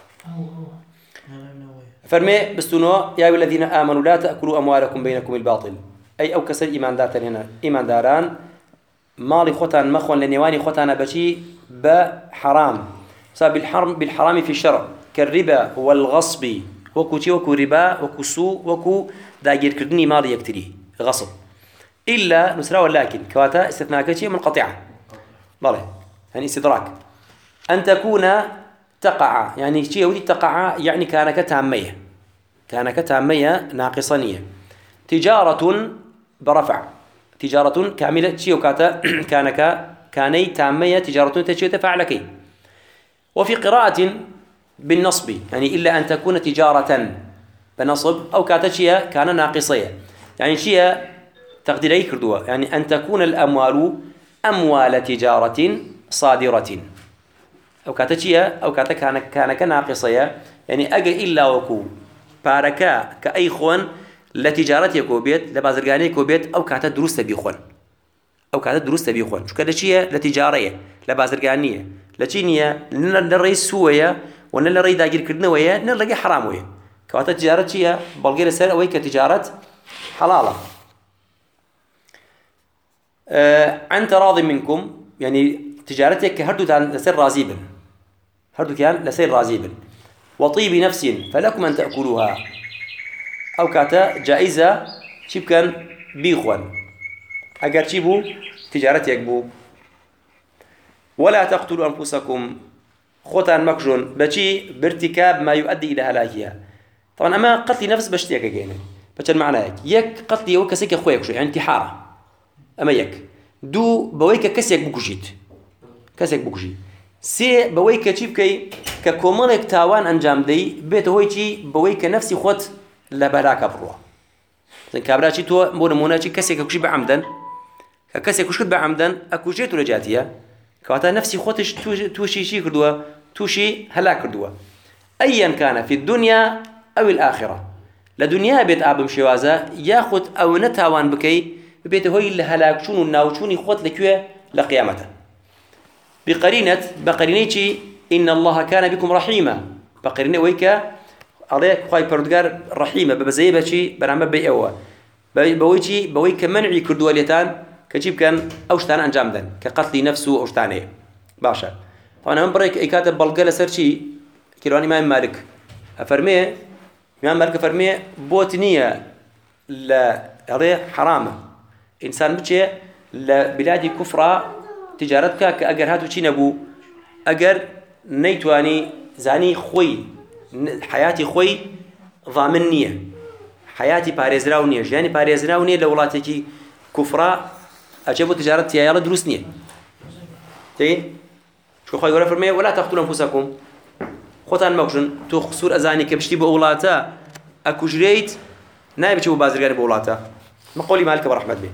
فرمي بستونو يا أيها الذين آمنوا لا تأكلوا أموالكم بينكم الباطل أي أو كسر إيمان داران هنا إيمان داران مالي خوتان مخون لنيواني خوتان بشي بحرام صار بالحرم بالحرام في الشرع كالربا والغصب وەکو چی وەکو ریبا وەکو سوو وەکو داگیرکردنی ماڵی یەکتری غەصب إلا نسراوە لكن كواتا استثناء شيء منقطعة بلى يعني استدراك أن تكون تقع يعني شيء ودي تقع يعني كان كتامية كان كتامية ناقصانية تجارة برفع تجارة كاملة شيء وكاتا كان ك كاني تامية تجارة تشي تفعلكي وفي قراءة بالنصب يعني إلا أن تكون تجارة بنصب أو كاتا شيء كان ناقصية يعني شيء تقديري كردوا يعني أن تكون الأموال أموال تجارة صادرة أو كاتا شيء أو كاتا كان كان كناقصية يعني أجا إلا وكو باركا كأي خون لتجارة يكوبيت لبازرقاني يكوبيت أو كاتا دروس تبيخون أو كاتا دروس تبيخون شو كذا شيء لتجارية لبازرقانية لتشينية للرئيس سوية ولا للرئيس داجر كردنا ويا نلقي حرام ويا كاتا تجارة شيء بلغير سر أو كتجارة حلالة أه عن تراض منكم يعني تجارتك هردو كان لسير رازيبا هردو كان لسير رازيبا وطيب نفس فلكم أن تأكلوها أو كاتا جائزة شيب كان بيخوان أجر شيبو تجارتك بو ولا تقتلوا أنفسكم خوتان مكجون بشي بارتكاب ما يؤدي إلى هلاكها طبعا أما قتل نفس بشتيك جينا بشر معناه يك قتل يوك كسيك أخويك شو يعني انتحارة أما يك دو بويك كسيك بكوجيت كسيك بكوجي سي بويك شيب كي ككومالك تاوان أنجام دي بيت هويتي بويك نفسي خوت لبراك بروا زين كابراشي تو مونموناشي كسيك كوجي بعمدا كسيك كوجي بعمدا أكوجيت ولا جاتية كواتا نفسي خوتش توشي شي كردوا توشي هلاك كردوا أيا كان في الدنيا أو الآخرة لدنيا بيت آبم شوازة ياخد أو نتاوان بكي بيت هوي اللي هلاك شونو ناوشوني خوت لكوه لقيامته بقرينة بقرينيتي إن الله كان بكم رحيما بقرينة ويكا عليك خواهي بردقار رحيمة ببزيبة شي برعمل بيئوة بويتي بويكا منعي كردوا اليتان كجيب كان أوشتان أنجام دن كقتل نفسه أوشتانه باشا طبعا من بريك إيكاتب بلقالة سرشي كيلوان إمام مالك أفرميه إمام مالك أفرميه بوتنية لا حرامة إنسان بتشي لبلاد كفرة تجارتك كأجر هاتو شي نبو أجر نيتواني زاني خوي حياتي خوي ضامنية حياتي باريزراونية جاني باريزراونية لولاتكي كفرة أجابوا تجارتي يا يلا دروسني تين شو خوي ولا فرمي ولا تقتلوا أنفسكم خوتان ماكشن تو خسور أزاني كبشتي بأولاتا أكوجريت نايب تشوفوا بازرقاني بأولاتا ما قولي مالك برحمة بي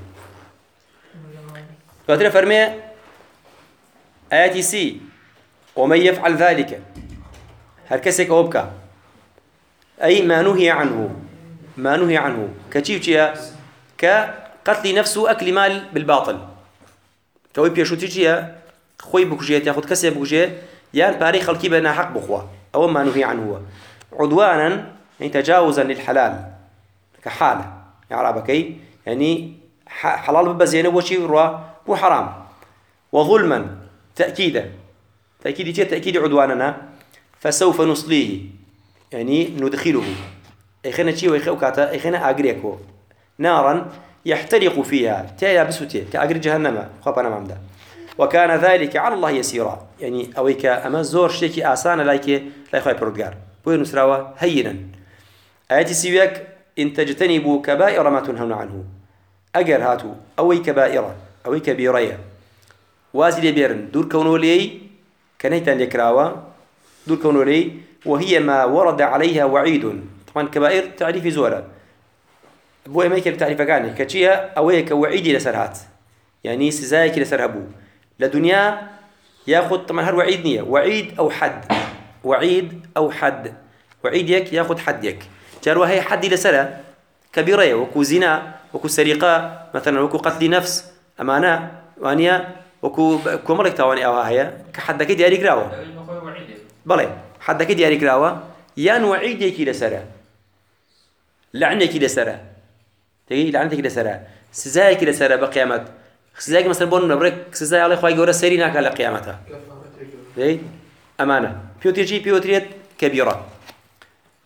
فاتنا فرمي آياتي سي ومن يفعل ذلك هركسك أوبكا أي ما نهي عنه ما نهي عنه كتشيف كقتل نفسه أكل مال بالباطل كوي بيشو تيجيا خوي بكوجيت ياخذ كسب بكوجيت يعني باري خلقي بنا حق بخوا أو ما نهي عنه عدوانا يعني تجاوزا للحلال كحالة يعربكي يعني حلال ببزينه وشي روا مو حرام وظلما تأكيدا تأكيد جاء تأكيد عدواننا فسوف نصليه يعني ندخله أي خنا شيء ويخو كاتا أي خنا أجريكو نارا يحترق فيها تيا بسوتي كأجر جهنم خبنا ممدا وكان ذلك على الله يسيرا يعني أويك أما زور شيء آسان لايك لا يخاف برودجار بوي نسراوا هينا آياتي سيبك إن تجتنبوا كبائر ما تنهون عنه أجر هاتو أوي كبائر أوي كبيرية وازي بيرن دور كونوا لي كنيتا لكراوا دور كونوا لي وهي ما ورد عليها وعيد طبعا كبائر تعريف زورا بوي ما يكل تعريف كاني كشيا أوي كوعيد لسرهات يعني سزايك لسرهبو لدنيا ياخذ طبعا هر وعيد نية وعيد أو حد وعيد أو حد وعيدك ياخذ حدك جاروا هي حد لسرة كبيرة وكو زنا وكو سرقة مثلا وكو قتل نفس أمانة وانيا وكو كمرك تواني أو هي كحدك دياري كراوة بلى حدك دياري كراوة يان وعيدك لسرة لعنك لسرة تجي لعنتك لسرة سزايك لسرة بقيامة سزايك مثلا بون نبرك سزاي على خواي جورا سيريناك على قيامتها أمانة بيوتريجي بيوتريت كبيرة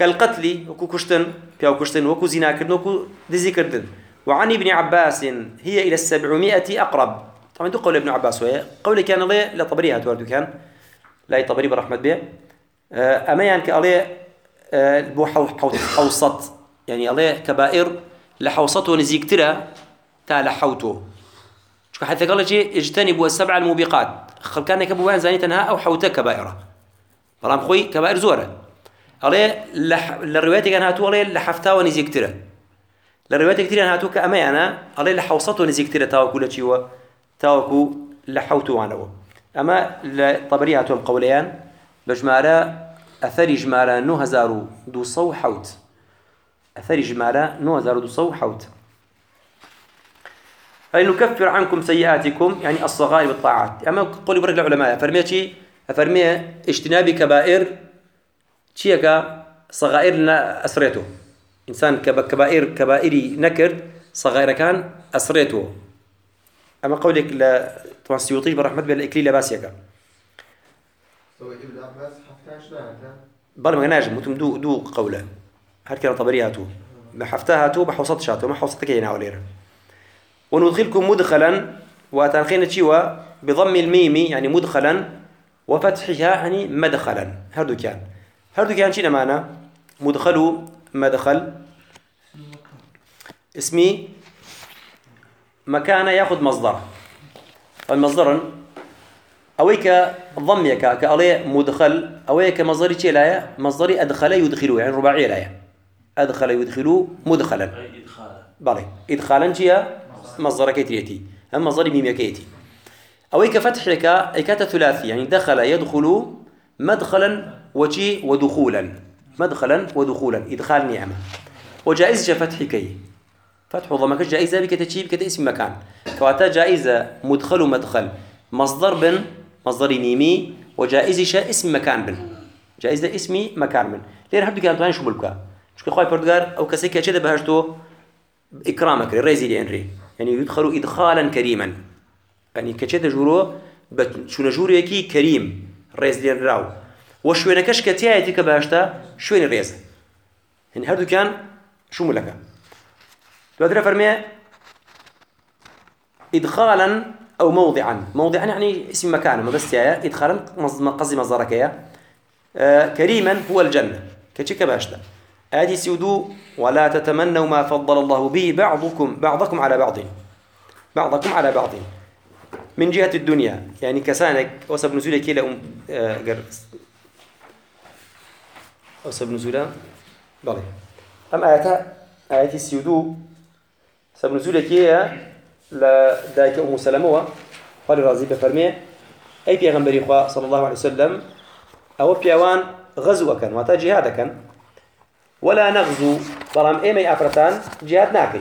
كالقتل وكو كشتن بياو كشتن وكو زنا كردن وكو دزي كردن. وعن ابن عباس هي إلى السبعمائة أقرب. طبعا دو قول ابن عباس وهي قول كان الله لا طبريها توردو كان لا طبري برحمة به أما يعني كالله بو حوصت يعني الله كبائر لحوصته نزيك ترى تا لحوته شو حتى قال شيء اجتنبوا السبع الموبقات خل كان كبوان زاني تنها أو حوته كبائرة برام خوي كبائر زورة الله لح للرواية كان هاتوا الله لحفتا ونزيك ترى للرواية كتير أنا هاتوا كأما أنا الله لحوصته نزيك ترى تاو كل شيء و تاوكو لحوته عنه أما لطبري هاتوا القوليان بجمارة أثر جمارة نو هزارو دو صو حوت أثر جمارة نو هزارو دو صو حوت أي نكفر عنكم سيئاتكم يعني الصغائر بالطاعات أما قولي برك العلماء فرميتي فرمي اجتناب كبائر شيكا صغائرنا أسرته إنسان كبائر كبائري نكر صغائر كان أسرته أما قولك لا طبعا السيوطي برحمة بالإكليل لباسيكا ابن عباس حفتاش نعم بل ما ناجم متم دو دو قوله هل كان طبرياتو ما حفتها تو بحوصت شاتو ما حوصتك هنا وليرة وندخلكم مدخلا وتنخين تشيوا بضم الميم يعني مدخلا وفتحها يعني مدخلا هردو كان هردو كان شيء معنا مدخل مدخل اسمي مكان ياخذ مصدر المصدر أويك ضميك كأليه مدخل أويك مصدري شيء لا مصدري أدخل يدخلوا يعني رباعية لا أدخل يدخلوا مدخلا بالي إدخالا شيء مصدر كيتيتي هم مصدري ميم كيتي أويك فتحك إكات ثلاثي يعني دخل يدخل مدخلا وشي ودخولا مدخلا ودخولا إدخال نعمة وجائزة فتحكي فتح ضمك جائزة بك تجيب كاسم مكان كواتا جائزة مدخل ومدخل مصدر بن مصدر ميمي وجائزة اسم مكان بن جائزة اسمي مكان بن ليه حد كان تواني شو بلقى شو كخوي بردقار أو كسيكا كذا بهجتو إكرامك ريزي لأنري يعني يدخلوا إدخالا كريما يعني كذا جورو شو نجوري كي كريم ريز لأنراو وشو نكش كتياتي كبهجتا شو الريز يعني هردو كان شو ملكا تقدر فرمي إدخالا أو موضعا موضعا يعني اسم مكان ما بس يا إدخالا قصدي مصدرك يا آه كريما هو الجنة كشيك باشتا آدي سيودو ولا تتمنوا ما فضل الله به بعضكم بعضكم على بعض بعضكم على بعض من جهة الدنيا يعني كسانك وسب نزولك إلى أم آه قرص وسب نزولا بلى أم آياتها آيات السيودو سب نزولك إلى لذلك أم سلمة قال الرازي بفرمي أي بيغمبري إخوة صلى الله عليه وسلم أو بيوان غزو كان واتا جهاد كان ولا نغزو برام إيمي أفرتان جهاد ناكي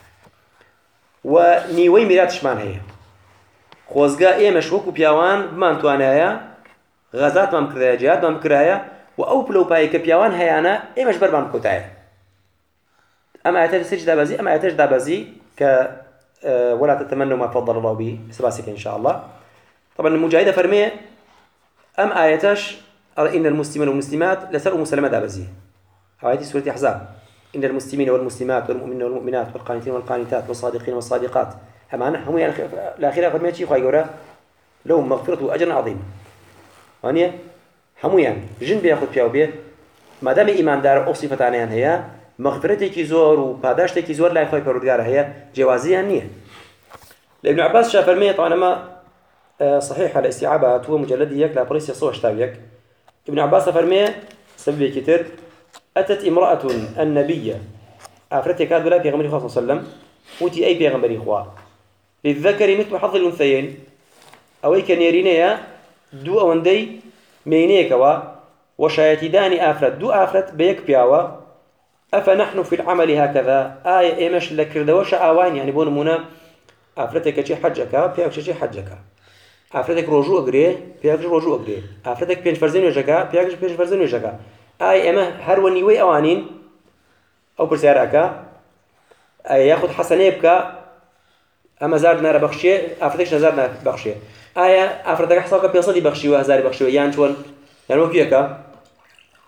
ونيوي ميراتش مان هي خوزقا إيمش وكو بيوان بمان توانايا غزات مام كرايا جهاد مام كرايا وأو بلو باي كبيوان هيانا إيمش بربان كوتايا أما أتاج سيج دابزي أما أتاج دابزي ك ولا تتمنوا ما فضل الله به سباسك إن شاء الله طبعا المجاهدة فرمية أم آياتش إن المسلمين والمسلمات لسروا مسلمة دابزي آياتي سورة أحزاب إن المسلمين والمسلمات والمؤمنين والمؤمنات والقانتين والقانتات والصادقين والصادقات هم أنا هم يعني الأخيرة فرمية شيء خاي جورا لهم مغفرة وأجر عظيم وانية هم يعني جن بياخد فيها وبيه ما دام إيمان دار أوصفت عنها هي مغفرتك زور وباداشتك زور لا يخوي بردقارة هي جوازية نية لابن عباس شاف المية طبعا ما صحيح على استيعابها هو مجلد يك لا بريس يصوش تابيك ابن عباس فرمية سبب كتير أتت امرأة النبي أفرتك كاد بلا بيغمبري صلى الله عليه وسلم وتي أي بيغمبري إخوة للذكر مثل حظ الأنثيين أو أي كان يرينيا دو أوندي مينيكوا وشايتدان أفرت دو أفرت بيك بياوا أفنحن في العمل هكذا آية إيمش لكردوش آوان يعني بون منا أفرتك شي حجك بياك شي حجك أفرتك رجوع أجري بياك رجوع أجري أفرتك بينش فرزين وجهك بياك بينش فرزين وجهك آية إما هروني وي أوانين أو برسيارك آية ياخد حسنيبك أما زارنا ربخشية أفرتك نزارنا بخشية آية أفرتك حصلك بيصلي بخشية وهزاري بخشية يعني شون يعني وكيك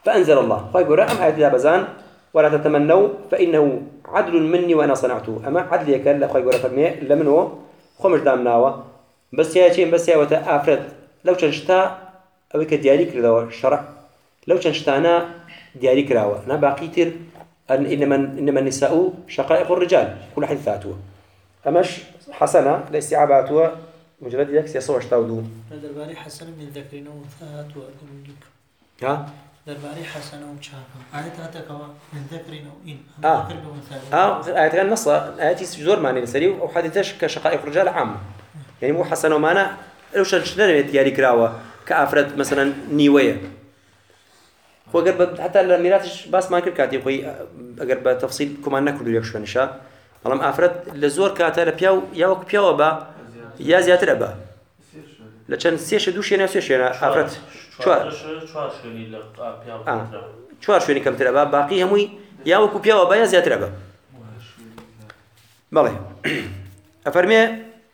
فأنزل الله خاي قرأ أم آيات بزان ولا تتمنوا فإنه عدل مني وأنا صنعته أما عدل يكل خاي قرأ فرمي لمنه خمش دامناوه بس يا شيء بس يا وتأفرد لو تنشتا أو كدياري كذا شرع لو تنشتانا دياري كراوة أنا باقيتر أن إنما إنما النساء شقائق الرجال كل حد ذاته أمش حسنة لاستيعاباته مجرد يكسي صوش تودو درباري حسن من ذكر وأنثى وأدم ها درباري حسن وشافا آيات هاتكوا من ذكر وإن آه ذكر وأنثى آه آيات كان نص آيات زور معني نسري أو حديثش كشقائق الرجال عام يعني مو حسن ومانا لو شنشنا دياري كراوة كأفراد مثلا نيوية خو أقرب حتى الميراث بس ما كل كاتي خوي أقرب تفصيل كمان ناكل وياك شو نشاء والله ما أفرد لزور كاتر بياو ياوك بياو با يا زيادة أبا لكن سيش دوش أنا سيش أنا أفرد شوار شوار شوني لا بياو آه شوار شوني كم تربا باقي هموي ياوك بياو با يا زيادة أبا بالله أفرمي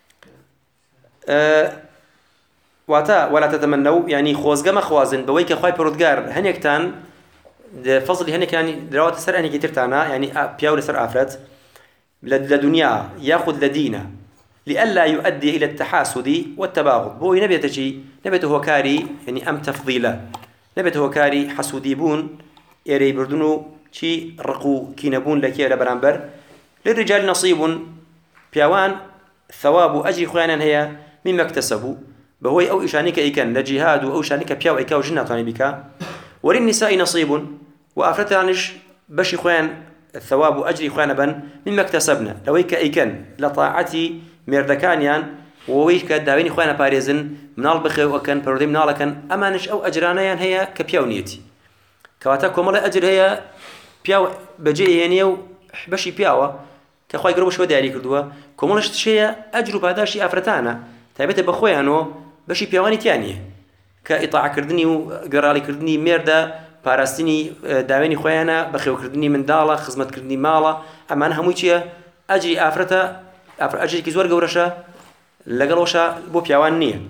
أه واتا ولا تتمنوا يعني خوازجما خوازن بويك خواي برودجار هنيكتان فضل هنيك يعني دروات سر هنيك ترتانا يعني بياو لسر أفرد لدنيا يأخذ لدينا لئلا يؤدي إلى التحاسد والتباغض بوي نبي تجي نبي هو كاري يعني أم تفضيله نبي هو كاري حسوديبون يري بردنو شي رقو كينبون لكي على برامبر للرجال نصيب بيوان ثواب أجر خيانا هي مما اكتسبوا بهوي أو إشانك إيكان لجهاد أو إشانك بياو إيكا وجنة طاني بك وللنساء نصيب وأفرت عنش بشي خوان الثواب وأجر خوان بن مما اكتسبنا لو إيكا إيكان لطاعتي مردكانيان وويك داويني خوان باريزن منال بخي وكان بردي منال كان أمانش أو أجرانيان هي كبياو نيتي كواتاكم الله أجر هي بياو بجي هنيو بشي بياو كخواي قربوا شو داري كردوا كمولش تشيء أجر بعداشي أفرتانا تابت بخوانو بشي بيواني تانية كإطاعة كردني وقرالي كردني ميردا باراستني داويني خويانا بخيو كردني من دالة خزمة كردني مالا أما أنا هموي تشيء أجري أفرتا أفر أجري كزور قورشا لقلوشا بو بيوان نية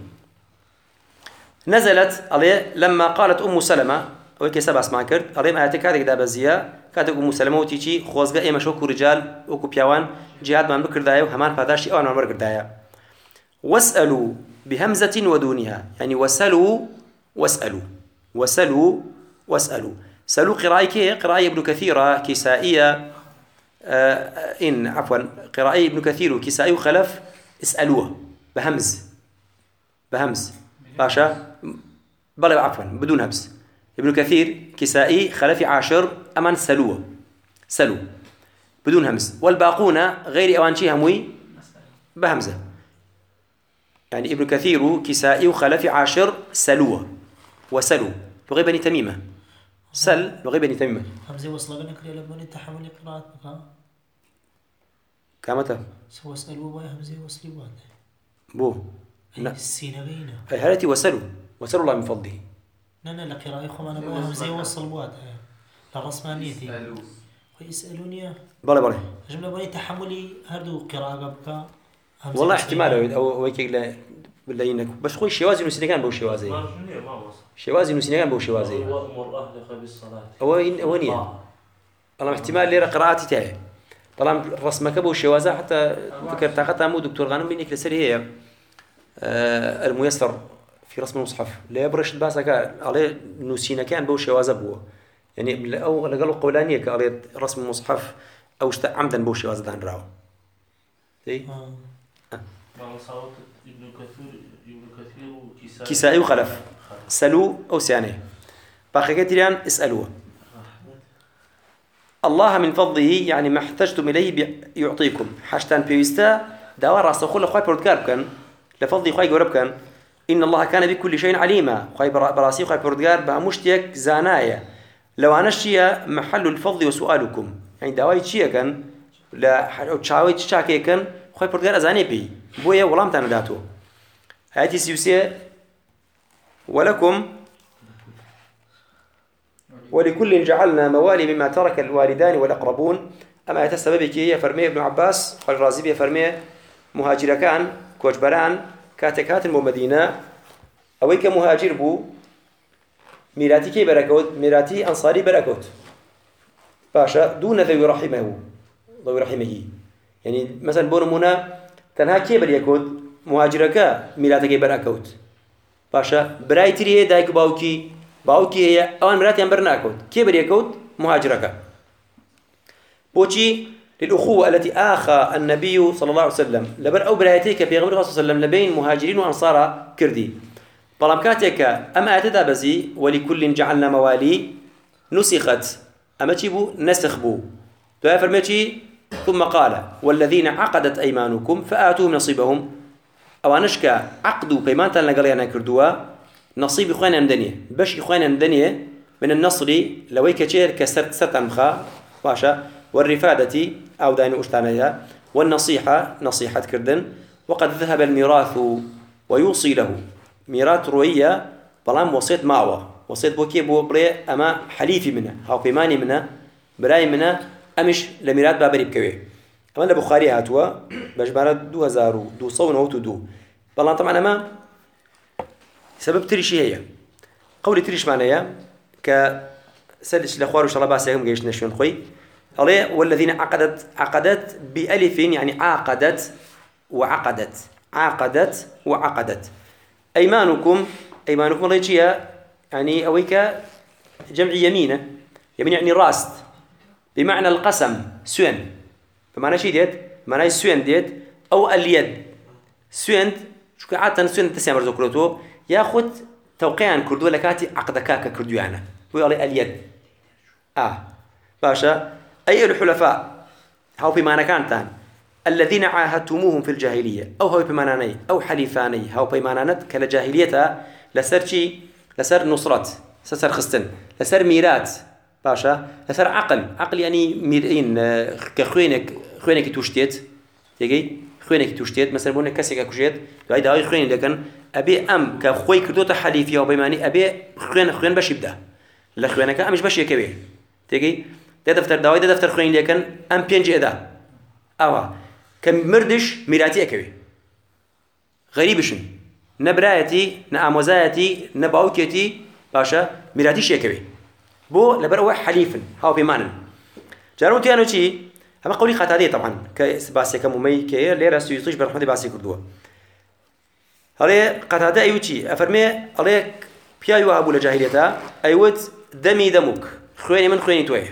نزلت عليه لما قالت أم سلمة وكي سبع اسمع كرد عليه ما اعتقادك دا بزيا كاتب أم سلمة وتيجي خوزقا إيما شوكو رجال وكو بيوان جهاد من بكر دايو همان فاداشي أو أنا مرقر دايا واسألوا بهمزة ودونها يعني وسلوا واسألوا وسلوا واسألوا سلوا قراءة قراءة ابن كثير كسائية آه إن عفوا قراءة ابن كثير وكسائي وخلف اسألوه بهمز بهمز باشا بلا عفوا بدون همز ابن كثير كسائي خلفي عاشر أمان سلوه سلوا بدون همز والباقون غير أوانشي هموي بهمزة يعني ابن كثير كسائي وخلفي عاشر سلوه وسلوا لغي بني تميمة سل لغي بني تميمة همزة وصل بنك يا لبني تحمل قراءة بقى كامتها سوى سلوا باي همزة وصل بعد بو أي السين غينا أي هلتي وسلوا وسلوا الله من فضله نانا لقراءة خم أنا باي همزة وصل بعد لرسمانيتي ويسألوني بلا بلا جملة بني تحملي هردو قراءة بقى والله احتمال أو ويك لا ولا إنك بس خوي شوازي نسينكان بو شوازي شوازي نسينكان بو شوازي وأمر أهلك بالصلاة أو إن أو نية والله احتمال لي قراءتي تاعي طالما رسمك بو شوازة حتى فكر طاقتها مو دكتور غانم بينك لسر هي آه الميسر في رسم المصحف لا يبرش باسك عليه نسينكان بو شوازة بو يعني أو لقالوا قولانية كعليه رسم المصحف أو اشت عمدا بو شوازة دان راو تي ما صوت ابن كثير ابن كثير وكسائي كسائي وخلف سلوا أو سياني باقي كتيران اسألوه الله من فضله يعني ما احتجتم إليه يعطيكم حاجتان بيستا داوار راسه خل خوي بردكار كان لفضل خوي جورب كان إن الله كان بكل شيء عليما خوي براسي خوي بردكار بمشتيك زانايا لو أنا شيء محل الفضل وسؤالكم يعني داوي شيء كان لا تشاوي تشاكي كان خوي بردكار أزاني بي بويا ولام تنداتو هاتي سيوسية ولكم ولكل جعلنا موالي مما ترك الوالدان والأقربون أما يتسببك هي فرمي ابن عباس والرازي فرمي مهاجر كان كوجبران كاتكات المدينة أويك مهاجر بو ميراثي كي بركوت ميراثي أنصاري بركوت باشا دون ذوي رحمه ذوي رحمه يعني مثلا بونمونا تنها كي بريكوت مهاجرك ميراثك بركوت باشا براي تري دايك باوكي باوكي هي أوان ميراثي أم برناكوت كي بريكوت مهاجرك بوشي للأخوة التي آخى النبي صلى الله عليه وسلم لبر أو برايتيك في غمر صلى الله عليه وسلم لبين مهاجرين وأنصار كردي طالما كاتك أما أتدابزي ولكل جعلنا موالي نسخت أما تجيبوا نسخبوا دعا فرميتي ثم قال والذين عقدت أيمانكم فآتوهم نصيبهم أو أنشك عقدوا بيمانتا لقليانا كردوا نصيب إخوانا مدنية باش إخوانا مدنية من النصر لويك تشير كسرت سرطان مخا باشا والرفادة أو داين أشتانيها والنصيحة نصيحة كردن وقد ذهب الميراث ويوصي له ميراث روية بلام وصيت معه وصيت بوكي بو بري أما حليفي منه أو بيماني منه براي منه أمش لميراث بابري بكوي أما البخاري هاتوا بجبارة دو هزارو دو صون وتو دو بلام طبعا أما سبب تريشي هي قولي تريش معناها كسلش الأخوار وش الله باسيهم جيش نشون خوي عليه والذين عقدت عقدت بألف يعني عاقدت وعقدت عاقدت وعقدت أيمانكم أيمانكم الله يجيها يعني أويك جمع يمينة يمين يعني راست بمعنى القسم سوين فمعنى شيء ديت معنى سوين ديت أو اليد سوين شو عادة سوين تسمى رزقلته ياخذ توقيعا كردو لكاتي عقدكاك كردو يعني ويقول اليد آه باشا أي الحلفاء هاو بمعنى كانتان الذين عاهدتموهم في الجاهلية أو هاو بمعنى أو حليفاني هاو بمعنى كلا جاهليتها لسر شي لسر نصرات لسر خستن لسر ميرات باشا لسر عقل عقل يعني ميرين كخوينك خوينك توشتيت تيجي خوينك توشتيت مثلا بقولنا كسيك كوشيت هاي ده هاي خوين لكن أبي أم كخوي كردوت حليفي أو بمعنى أبي خوين خوين باش يبدأ لا خوينك أمش باش يكبر تيجي ده دفتر داوي ده دفتر خوين لكن أم بينجي أدا أوه كم مردش ميراتي أكوي غريبشن نبرايتي نأموزايتي نباوكيتي باشا ميراتي شيكوي بو لبروا حليفن هاو بمعنى جارون تيانو شي هم قولي خطادي طبعا كباسي كممي كي ليرا سيوطيش برحمة باسي كردوه هذا قطاده أيوتي أفرمي عليك بيايو أبو الجاهلية أيوت دمي دمك خويني من خويني تويه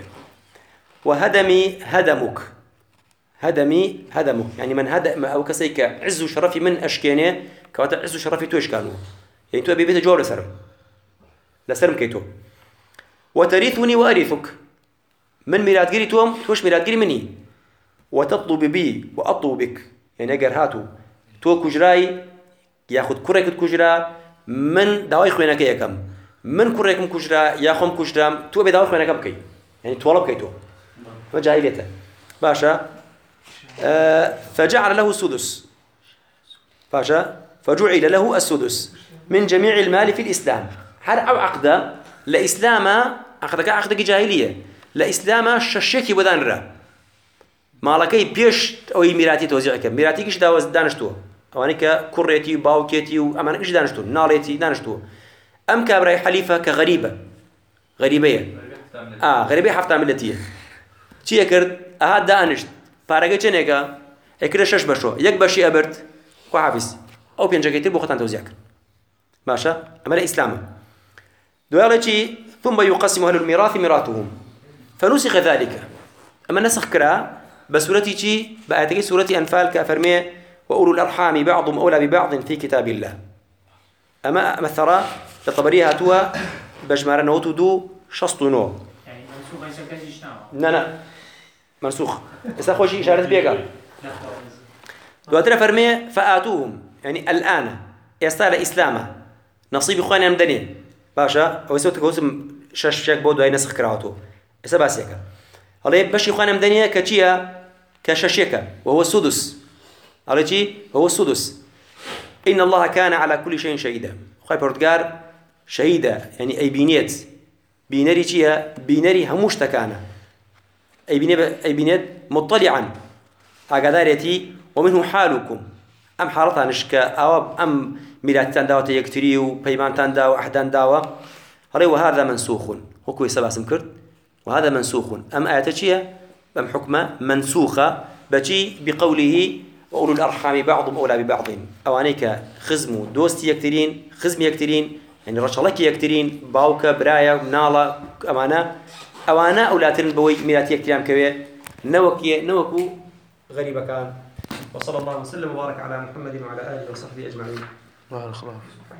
وهدمي هدمك هدمي هدمك يعني من هدم أو كسيك عز وشرفي من أشكينه كواتا عز وشرفي تويش كانوا يعني تو أبي بيت جوار لسرم لسرم كيتو وتريثني وأريثك من ميلاد جري توم توش ميلاد جري مني وتطلب بي وأطلب بك يعني أجر هاتو تو كجراي ياخد كرك كجرا من دواي خوينا كي كم من كركم كجرا ياخم كجرا تو أبي دواي خوينا كم كي يعني طلب كيتو ما جاهليته باشا آه فجعل له السدس باشا فجعل له السدس من جميع المال في الإسلام هذا أو عقدة لإسلام عقدك عقدك جاهلية لإسلام ششكي بدان را مالكي بيش أو ميراتي توزيعك ميراتي كيش داوز دانشتو أو أنك كريتي باوكيتي وأمانك إيش دانشتو ناريتي دانشتو أم كابراي حليفة كغريبة غريبية آه غريبية حفتة ملتية چی کرد؟ آها دانشت پارگی چه نگه؟ اکره شش بشو یک بشی ابرد کو حافظ او پنج کتیر بخوتن توزیع کرد ماشا عمل اسلام دوالة چی ثم يقسم أهل الميراث ميراثهم فنسخ ذلك أما نسخ كرا بسورتي چی بآياتك سورة أنفال كأفرمي وأولو الأرحام بعضهم أولى ببعض في كتاب الله أما مثلا لطبريها توا بجمارة نوتو دو شسطو نو يعني منسوخ يسكت يشناو لا لا منسوخ إذا خوشي إشارة بيجا دواتنا فرمي فآتوهم يعني الآن يستاهل إسلامه نصيب إخواني مدني باشا أو يسوي تكوسم شش شك بود وهي نسخ كراهته إذا باسيك الله يبشر إخواني مدنية كشيا كششيكا وهو السدس على شيء هو السدس إن الله كان على كل شيء شهيدا خايف بردقار شهيدا يعني أي بينيت بينري شيا بينري هموش تكانا أي بينيت أي بينيت مطلعا هكذا ومنه حالكم أم حالتها نشكا أو أم ميلاد تنداوة يكتريو بيمان تنداوة أحدان داوة أري وهذا منسوخ هو كوي سبع سمكرت وهذا منسوخ أم آياتشية أم حكمة منسوخة بشي بقوله وأولو الأرحام بعضهم أولى ببعض أوانيك خزمو دوستي يكترين خزم يكترين يعني رشلك يكترين باوكا برايا منالا أمانة أوانا أولاترين بوي ميلاتي يكترين كوي نوكي نوكو غريبة كان وصلى الله وسلم وبارك على محمد وعلى آله وصحبه أجمعين. الله الخلاف.